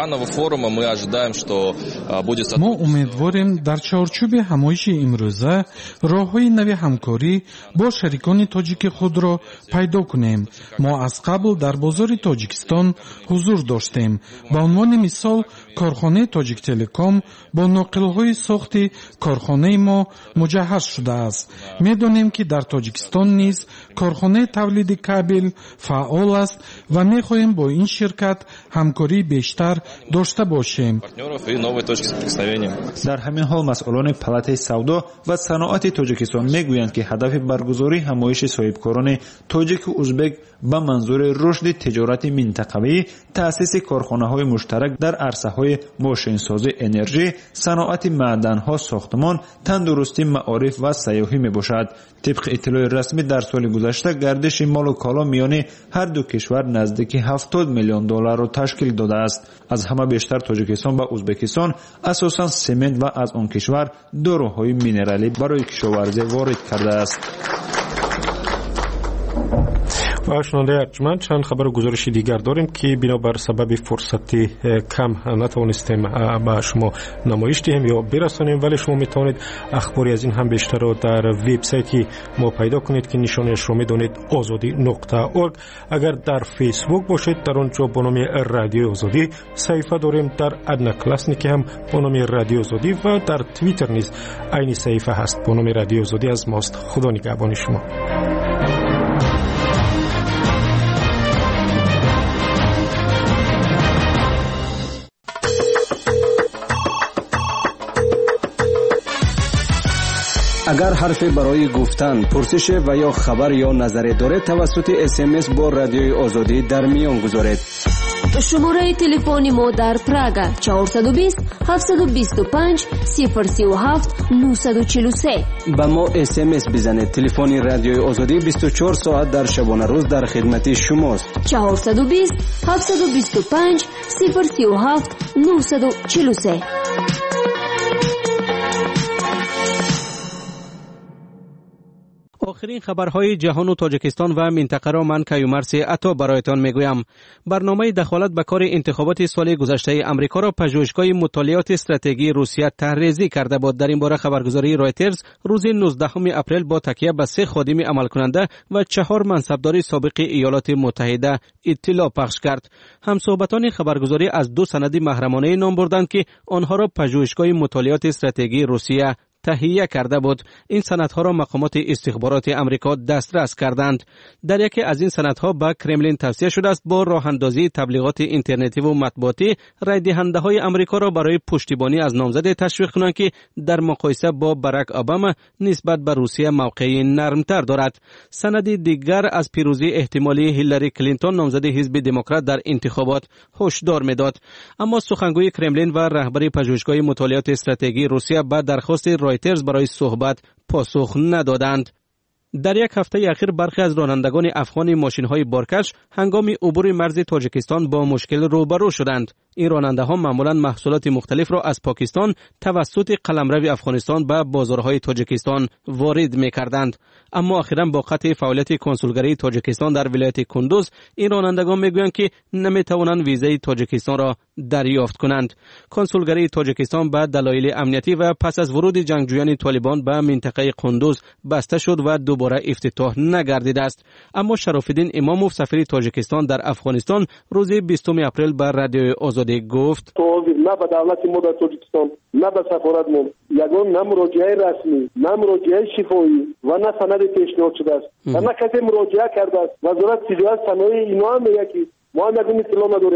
ما امیدواریم در چارچوب همایش امروزه راه‌های نوی همکاری با شریکان تاجیک خود را پیدا کنیم. ما از قبل در بازار تاجیکستان حضور داشتیم. به عنوان مثال کارخانه تاجیک تلکام با ناقل‌های ساخت کارخانه ما مجهز شده است. می‌دانیم که در تاجیکستان نیز کارخانه تولید کابل فعال است و می‌خواهیم با این شرکت همکاری بیشتر داشته باشیم. در همین حال مسئولان پالاتای سودا و صنعت تاجیکستان میگویند که هدف برگزاری همایش صاحبکاران تاجیک و ازبک به منظور رشد تجارت منطقه‌ای، تأسیس کارخانه‌های مشترک در عرصه‌های ماشین‌سازی، انرژی، صنعت معدن‌ها، ساختمان، تندرستی، معارف و سیاحی میباشد. طبق اطلاع رسمی در سال گذشته گردش مال و کالا میان هر دو کشور نزدیک 70 میلیون دلار را تشکیل داده است. از همه بیشتر تاجیکستان و ازبکستان اساساً سمنت و از آن کشور داروهای مینرالی برای کشاورزی وارد کرده است. و شنونده ارجمند، چند خبر و گزارش دیگر داریم که بنابر سبب فرصت کم نتوانستیم به شما نمایش دهیم یا برسانیم، ولی شما میتونید اخباری از این هم بیشتر رو در وبسایتی ما پیدا کنید که نشانش رو میدونید azadi.org. اگر در فیسبوک باشید در اونجا با نام رادیو آزادی صفحه داریم، در ادنا کلاسنیک هم با نام رادیو آزادی و در توییتر نیز عین صفحه هست با نام رادیو آزادی. از ماست. خدا نگهبان شما. اگر حرفی برای گفتن، پرسش و یا خبر یا نظری دارید توسط SMS با رادیوی آزادی در میان گذارید. شماره تلفن ما در پراگ 420 725 037 943. با ما SMS بزنید. تلفن رادیوی آزادی 24 ساعت در شبانه روز در خدمت شماست. 420 725 037 943. آخرین خبرهای جهان و تاجیکستان و منطقه را من کیومرث عطا برایتان میگویم. برنامه دخالت به کار انتخابات سال گذشته امریکا را پژوهشگاه مطالعات استراتژی روسیه طرحریزی کرده بود. در این باره خبرگزاری رایترز روز 19 اپریل با تکیه به 3 خادم عمل کننده و 4 منصبدار سابق ایالات متحده اطلاع پخش کرد. همصحبتان خبرگزاری از 2 سند محرمانه نام بردند که آنها را پژوهشگاه مطالعات استراتژی روسیه تهیه کرده بود. این سندها را مقامات استخبارات امریکا دسترس کردند. در یکی از این سندها به کرملین توصیه شده است با راه اندازی تبلیغات اینترنتی و مطبوعاتی رای دهنده های امریکا را برای پشتیبانی از نامزد تشویق کنند که در مقایسه با باراک اوباما نسبت به روسیه موقعی نرمتر دارد. سند دیگر از پیروزی احتمالی هیلاری کلینتون نامزد حزب دموکرات در انتخابات هشدار میداد. اما سخنگوی کرملین و رهبر پژوهشگاه مطالعات استراتژی روسیه به درخواست رایترز برای صحبت پاسخ ندادند. در یک هفته اخیر برخی از رانندگان افغان ماشین‌های بارکش هنگام عبور مرز تاجیکستان با مشکل روبرو شدند. این راننده‌ها معمولاً محصولات مختلف را از پاکستان توسط قلمرو افغانستان به بازارهای تاجیکستان وارد می‌کردند. اما اخیراً با قطع فعالیت کنسولگری تاجیکستان در ولایت کندوز، این رانندگان می‌گویند که نمی‌توانند ویزای تاجیکستان را دریافت کنند. کنسولگری تاجیکستان به دلایل امنیتی و پس از ورود جنگجویان طالبان به منطقه کندوز بسته شد و دوباره افتتاح نگردیده است. اما شرافالدین اماموف سفیر تاجیکستان در افغانستان روز 20 اپریل به رادیو آزادی گفت: نه به دولت ما در تاجیکستان نه به سفارت ما یگان نه مراجعه رسمی نه مراجعه شفاهی و نه سند پیشنهاد شده است و نه کسی مراجعه کرده است. وزارت تجارت صنایع اینا هم میگه که ما هم یگان اطلاع نداریم.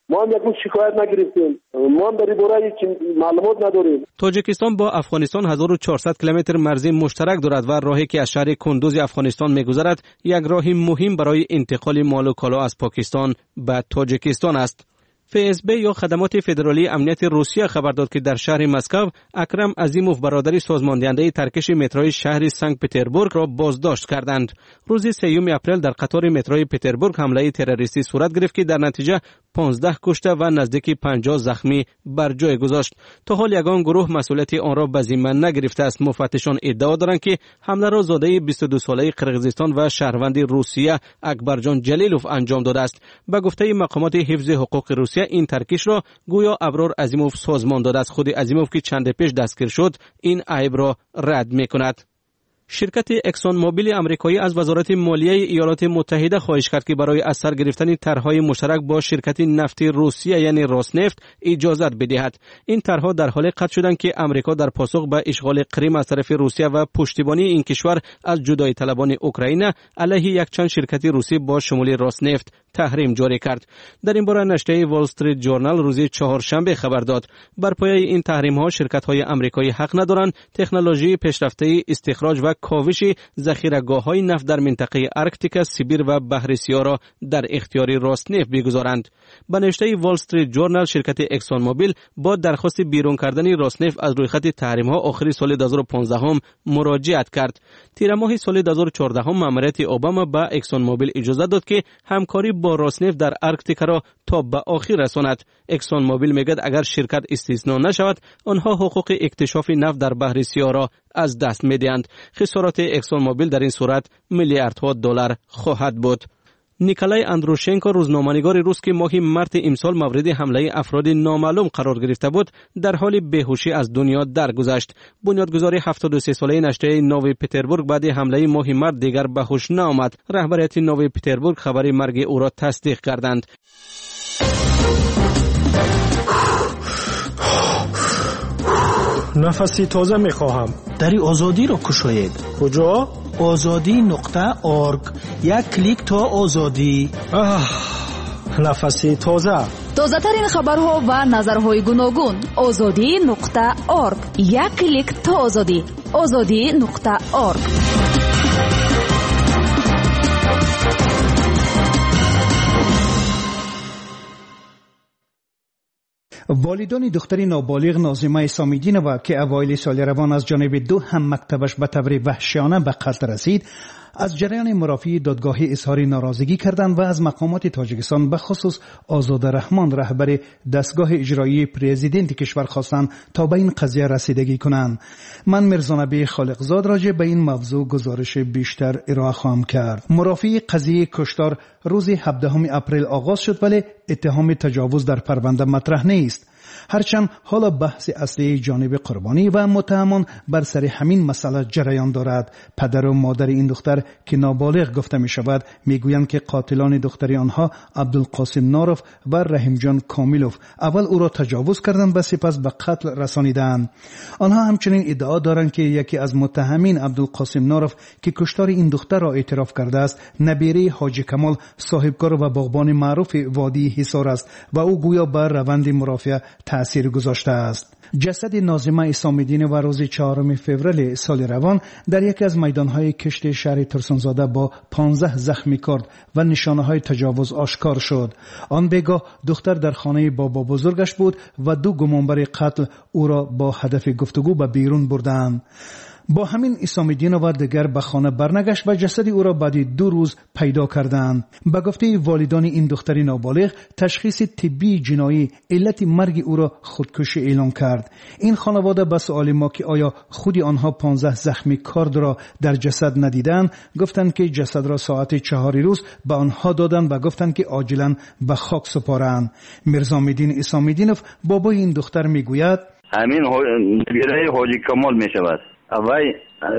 ما هم یک شکایت نگرفتیم، ما هم در این باره هیچ معلومات نداریم. تاجیکستان با افغانستان 1400 کیلومتر مرزی مشترک دارد و راهی که از شهر کندوز افغانستان میگذرد یک راه مهم برای انتقال مال و کالا از پاکستان به تاجیکستان است. FSB یا خدمات فدرالی امنیت روسیه خبر داد که در شهر مسکو اکرم عظیموف برادری سازماندهنده ترکش متروی شهر سنت پتربورگ را بازداشت کردند. روز 3 اپریل در قطار متروی پتربورگ حمله تروریستی صورت گرفت که در نتیجه 15 کشته و نزدیک 50 زخمی بر جای گذاشت. تا حال یگان گروه مسئولیت آن را به ذمه نگرفته است. مفتشان ادعا دارند که حمله را زاده 22 ساله قرقیزستان و شهروند روسیه اکبرجان جلیلوف انجام داده است. به گفته مقامات حفظ حقوق روسیه این ترکش را گویا ابرار عظیموف سازمان داده است. خود عظیموف که چند پیش دستگیر شد این عیب را رد می‌کند. شرکت اکسون موبیل آمریکایی از وزارت مالیه ایالات متحده خواهش کرد که برای از سر گرفتن طرح‌های مشترک با شرکت نفتی روسیه یعنی روسنفت اجازت بدهد. این طرح‌ها در حال قطع شدند که آمریکا در پاسخ به اشغال کریم از طرف روسیه و پشتیبانی این کشور از جدای طلبان اوکراین علیه یک چند شرکت روسی با شمول روسنفت تحریم جاری کرد. در این باره نشریه وال استریت جورنال روز چهارشنبه خبر داد بر پایه این تحریم‌ها شرکت‌های آمریکایی حق ندارند تکنولوژی پیشرفته استخراج و کاوش ذخیره‌گاه‌های نفت در منطقه آرکتیک، سیبیر و بحر سیاه را در اختیار روسنفت بگذارند. به نوشته وال استریت جورنال شرکت اکسون موبیل با درخواست بیرون کردن روسنفت از روی خط تحریم‌ها آخر سال 2015 مراجعت کرد. تیر ماه سال 2014 مأموریت اوباما به اکسون موبیل اجازه داد که همکاری با روسنفت در آرکتیک را تا به آخر رساند. اکسون موبیل میگوید اگر شرکت استثنا نشود آنها حقوق اکتشاف نفت در بحر سیاه را از دست میدهند. خسارات اکسون موبیل در این صورت میلیاردها دلار خواهد بود. نیکلای اندروشنکو روزنامه‌نگار روس که ماه مارس امسال مورد حمله افراد نامعلوم قرار گرفته بود در حال بیهوشی از دنیا درگذشت. بنیادگذار 73 ساله نشریه نوی پتربورگ بعد حمله ماه مارس دیگر به هوش نآمد. رهبریت نوی پتربورگ خبر مرگ او را تصدیق کردند. نفسی تازه میخواهم. دری آزادی را کشاید. کجا؟ azadi.org. یک کلیک تا آزادی. نفسی تازه. تازه ترین خبرها و نظرهای گوناگون. azadi.org. یک کلیک تا آزادی. azadi.org. والدان دختری نابالغ ناظمه سامیدینова که اوایل سال روان از جانب دو هم مکتبش به طور وحشیانه به قتل رسید از جریان مرافعی دادگاهی اظهار ناراضگی کردند و از مقامات تاجیکستان به خصوص آزاد رحمان رهبر دستگاه اجرایی پرزیدنت کشور خواستند تا به این قضیه رسیدگی کنند. من مرزانبی خالقزاد راجع به این موضوع گزارش بیشتر ارائه خواهم کرد. مرافعی قضیه کشتار روز 17 اپریل آغاز شد ولی اتهام تجاوز در پرونده مطرح نیست. هرچند حالا بحث اصلی جانب قربانی و متهمان بر سر همین مسئله جریان دارد. پدر و مادر این دختر که نابالغ گفته می شود می گویند که قاتلان دختری آنها عبدالقاسم ناروف و رحیم جان کامیلوف اول او را تجاوز کردند و سپس به قتل رسانیدند. آنها همچنین ادعا دارند که یکی از متهمین عبدالقاسم ناروف که کشتار این دختر را اعتراف کرده است نبیره حاجی کمال صاحبکار و باغبان معروف وادی حصار است و او گویا بر روند مرافعه تأثیر گذاشته است. جسد ناظمه اسامیدین و روز 4 فوریه سال روان در یکی از میدانهای کشت شهر ترسانزاده با 15 زخمی کرد و نشانه‌های تجاوز آشکار شد. آن بیگاه دختر در خانه بابا بزرگش بود و دو گمانبر قتل او را با هدف گفتگو به بیرون بردند. با همین اسامیدین و دیگر به خانه برنگشت و جسد او را بعد 2 روز پیدا کردند. به گفته والدان این دختری نابالغ تشخیص طبی جنایی علت مرگ او را خودکشی اعلام کرد. این خانواده به سؤال ما که آیا خودی آنها 15 زخمی کارد را در جسد ندیدند گفتند که جسد را ساعت 4 روز به آنها دادند و گفتند که عاجلا به خاک سپارند. مرزامیدین اسامیدینوف بابای این دختر میگوید همین نبیره حاجی کمال میشود وای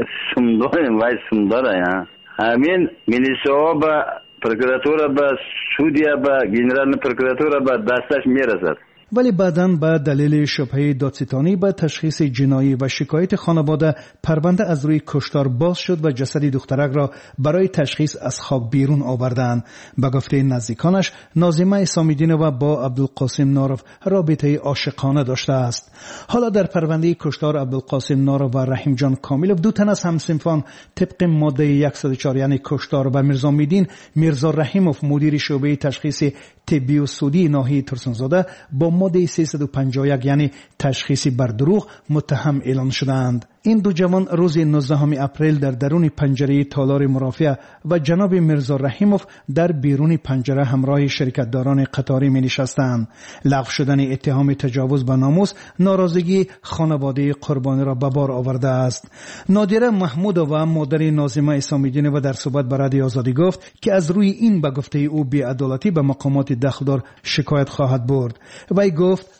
سمدار یا همین میلیسا با پروکراتورا با سودیا با گنرال پروکراتورا با دستش میرسد. ولی بعداً به دلیل شبهه دادستانی به تشخیص جنایی و شکایت خانواده پرونده از روی کشتار باز شد و جسد دخترک را برای تشخیص از خاک بیرون آوردند. به گفته نزدیکانش ناظمه اسامیدینова با عبدالقاسم نارف رابطه عاشقانه داشته است. حالا در پرونده کشتار عبدالقاسم نارف و رحیم جان کاملوف دو تن از همسنفان طبق ماده 104 یعنی کشتار و میرزا میدین میرزا رحیموف مدیر شعبه تشخیص طبی و سودی ناحیه ترسانزاده با ماده 351 یعنی تشخیص بر دروغ متهم اعلان شدند. این دو جوان روز 19 اپریل در درون پنجره تالار مرافعه و جناب میرزا رحیموف در بیرون پنجره همراه شرکتداران قطاری می نشستند. لغو شدن اتهام تجاوز به ناموس ناراضگی خانواده قربانی را به بار آورده است. نادره محمودova مادر ناظمه اسامیدینova در صحبت با رادیو آزادی گفت که از روی این به گفته او بی‌عدالتی به مقامات دخلدار شکایت خواهد برد. وی گفت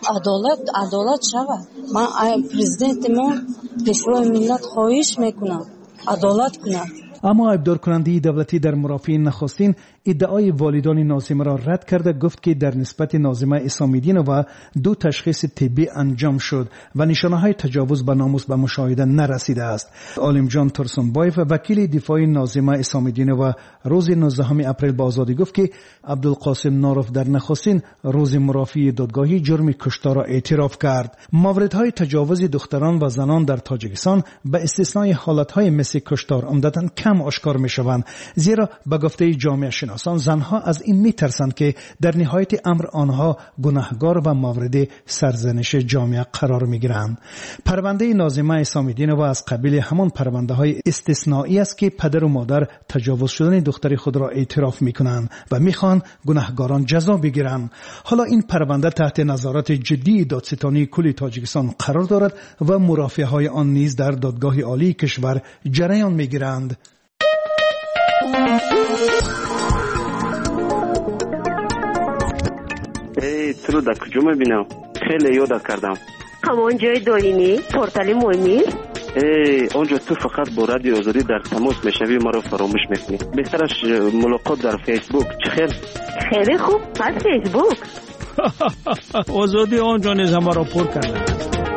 عدالت شود. من پرزیدنت ما پیشروی ملت خواهش میکنم عدالت کنم. اما ابدار کننده دولتی در مرافعه نخستین ادعای والدان ناظمه را رد کرده گفت که در نسبت ناظمه اسامیدینova دو تشخیص طبی انجام شد و نشانه‌های تجاوز به ناموس به مشاهده نرسیده است. عالم جان ترسنبایف وکیل دفاع ناظمه اسامیدینova روز 19 اپریل با آزادی گفت که عبدالقاسم نارف در نخستین روز مرافعه دادگاهی جرم کشتار را اعتراف کرد. موردهای تجاوز دختران و زنان در تاجیکستان به استثنای حالتهای مثل کشتار عمدتاً کم آشکار میشوند، زیرا به گفته جامعه شناسان زنها از این میترسند که در نهایت امر آنها گناهکار و مورد سرزنش جامعه قرار میگیرند. پرونده ناظمه اسامیدینova از قبیل همان پرونده های استثنایی است که پدر و مادر تجاوز شدن دختر خود را اعتراف میکنند و میخوان گناهکاران جزا بگیرند. حالا این پرونده تحت نظارت جدی دادستانی کل تاجیکستان قرار دارد و مرافعه های آن نیز در دادگاه عالی کشور جریان میگیرند. تو رو در کجا میبینم؟ خیلی یادت کردم. همان جای دارینی؟ پورتال مهمی؟ اونجا تو فقط با رادیو آزادی در تماس میشوی ما رو فراموش میکنی. بهترش ملاقات در فیسبوک. چه خیلی خوب. پس فیسبوک آزادی آنجا نیز ما را پر کرده.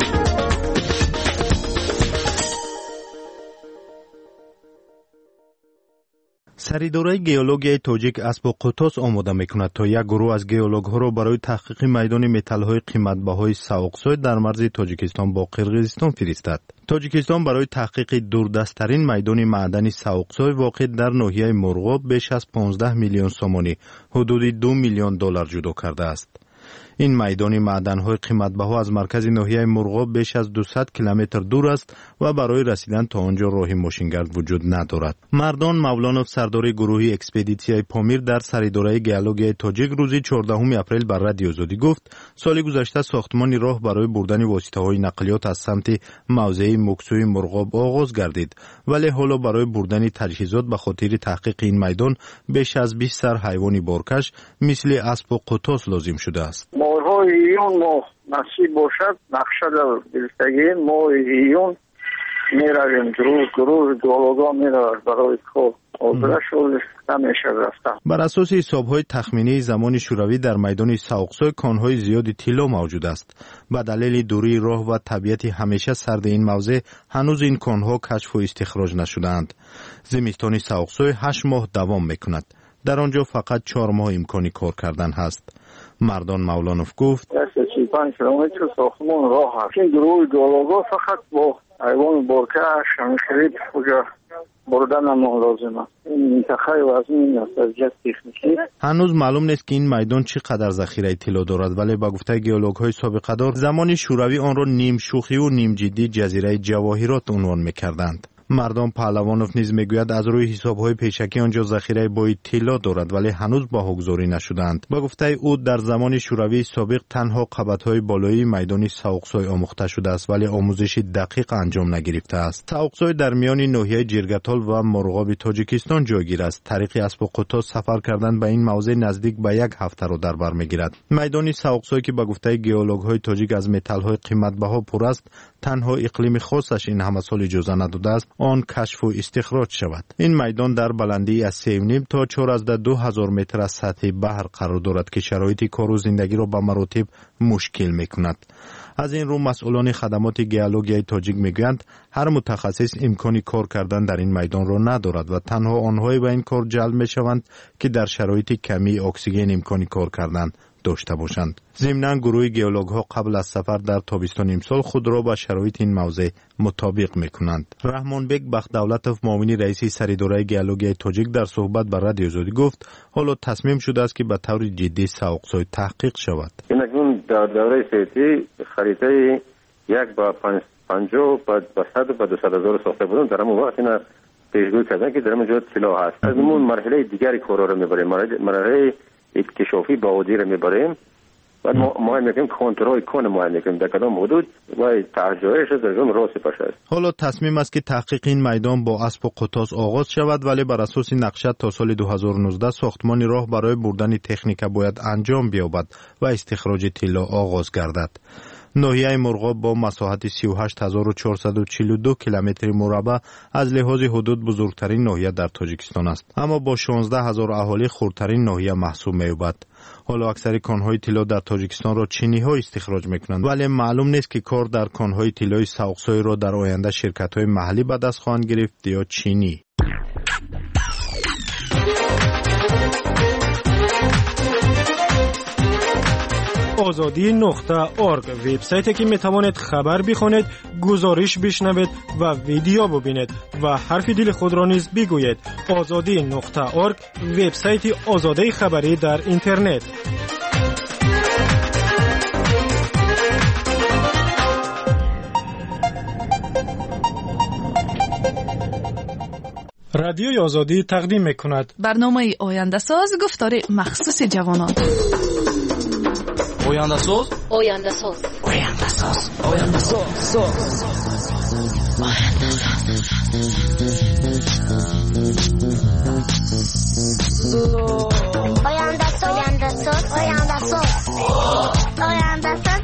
سریدارای گئولوژی تاجیک اسب قطاس آماده میکند تا یک گروه از گئولوژها را برای تحقیق میدان متال‌های قیمت‌بهای ساوق‌سوی در مرز تاجیکستان با قرقیزستان فرستاد. تاجیکستان برای تحقیق دوردستترین میدان معدنی ساوق‌سوی واقع در ناحیه مرغاب بیش از 15 میلیون سومانی حدود 2 میلیون دلار جدا کرده است. این میدان معدن‌های قیمت‌بها از مرکز ناحیه مرغاب بیش از 200 کیلومتر دور است و برای رسیدن تا آنجا راه ماشینگرد وجود ندارد. مردان مولانوف سردار گروهی اکسپدیسیای پامیر در سریدارای گئولوژی تاجیک روز 14 اپریل بر رادیو آزادی گفت سال گذشته ساختمان راه برای بردن واسطه‌های نقلیات از سمت موضع مکسوی مرغاب آغاز گردید، ولی حالا برای بردن تجهیزات به خاطر تحقیق این میدان بیش از 20 سر حیوانی بارکش مثل اسب و قطاس لازم شده است. ماه ایون ما نصیب باشد نقشه در دلتگی ماه ایون میرویم گروه گئولوژها میرود برای کار حاضر شد نمیشه رفتن. بر اساس حساب‌های تخمینی زمان شوروی در میدان ساوق‌سوی کان‌های زیادی طلا موجود است. به دلیل دوری راه و طبیعت همیشه سرد این موضع هنوز این کان‌ها کشف و استخراج نشده‌اند. زمستان ساوق‌سوی 8 ماه دوام می‌کند. در آنجا فقط 4 ماه امکانی کار کردن هست. مردان مولانوف گفت 35 کیلومتر ساختمان راه هست. این گروه گئولوژها فقط با حیوان بارکش همخرید کجا بردن ما لازم است. این منطقه وزنی است از جهت تکنیکی. هنوز معلوم نیست که این میدان چقدر ذخیره طلا دارد، ولی با گفته گئولوژهای سابقه دار زمان شوروی آن را نیم شوخی و نیم جدی جزیره جواهرات عنوان می‌کردند. مردم پهلوانوف نیز میگوید از روی حساب‌های پیشکی آنجا ذخیره بای طلا دارد ولی هنوز بهاگذاری نشدند. با گفته او در زمان شوروی سابق تنها قبط‌های بالایی میدان ساوق‌سوی آموخته شده است ولی آموزش دقیق انجام نگرفته است. ساوق‌سوی در میان ناحیه جرگتال و مرغاب تاجیکستان جایگیر است. طریق اسب و قطاس سفر کردن به این موضع نزدیک به 1 هفته را در بر میگیرد. میدان ساوق‌سوی که با گفته گئولوژهای تاجیک از متال‌های قیمت‌بها پر است، تنها اقلیم خاصش این همه سال اجازه نداده است آن کشف و استخراج شود. این میدان در بلندی از 3.5 تا 4,200 متر از سطح بحر قرار دارد که شرایط کار و زندگی را به مراتب مشکل میکند. از این رو مسئولان خدمات گئولوژی تاجیک میگویند هر متخصص امکانی کار کردن در این میدان را ندارد و تنها آنهایی به این کار جلب میشوند که در شرایط کمی اکسیژن امکانی کار کردن داشته باشند. ضمناً گروه گئولوژها قبل از سفر در تابستان امسال خود را با شرایط این موضع مطابق میکنند. رحمانبک بخت‌دولتوف معاون رئیس سراداره گئولوژی تاجیک در صحبت با رادیو آزادی گفت حالا تصمیم شده است که به طور جدی ساوق‌سای تحقیق شود. این در دوره سیتی خریطه یک با 50 با 100 و 200 هزار ساخته بودن در همون وقت اینا پیشگویی کردن که در همون سلاح هست. از اون مرحله دیگری کارا رو میبریم، مرحله اکتشافی باودی رو میبریم و ما میگیم کنترل کنه، ما میگیم در کدام حدود و ترجیحش در اون راست باشه. حالا تصمیم است که تحقیق این میدان با اسب و قطاس آغاز شود، ولی بر اساس نقشه تا سال 2019 ساختمان راه برای بردن تکنیک باید انجام بیابد و استخراج طلا آغاز گردد. ناحیه مرغاب با مساحت 38442 کیلومتر مربع از لحاظ حدود بزرگترین ناحیه در تاجیکستان است، اما با 16000 اهالی خردترین ناحیه محسوب می‌یابد. حالا اکثر کانهای طلا در تاجیکستان را چینی‌ها استخراج می‌کنند، ولی معلوم نیست که کار در کانهای طلای ساوق‌سای را در آینده شرکت‌های محلی به دست خواهند گرفت یا چینی. azadi.org وبسایتی که میتوانید خبر بخوانید، گزارش بشنوید و ویدیو ببینید و حرف دل خود را نیز بگویید. azadi.org وبسایت آزادی خبری در اینترنت. رادیوی آزادی تقدیم میکند برنامه آینده ساز، گفتار مخصوص جوانان. آینده ساز، آینده ساز، آینده ساز، آینده ساز، آینده ساز، آینده ساز، آینده ساز، آینده ساز.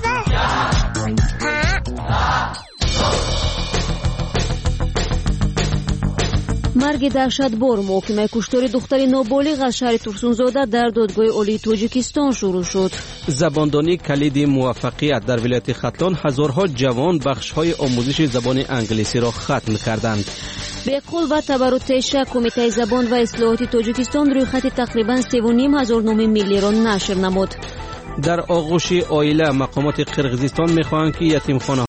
مرگ دهشتبار محکمه کشتار دختر نابالغ از شهر ترسونزاده در دادگاه عالی تاجیکستان شروع شد. زباندانی کلید موفقیت در ولایت ختلان هزارها جوان بخش‌های آموزش زبان انگلیسی را ختم کردند. به قول و تبرعات کمیته زبان و اصلاحات تاجیکستان روی خط تقریباً 3.5 نام ملی را نشر نمود. در آغوش عائله مقامات قرقیزستان می‌خواهند که یتیمخانه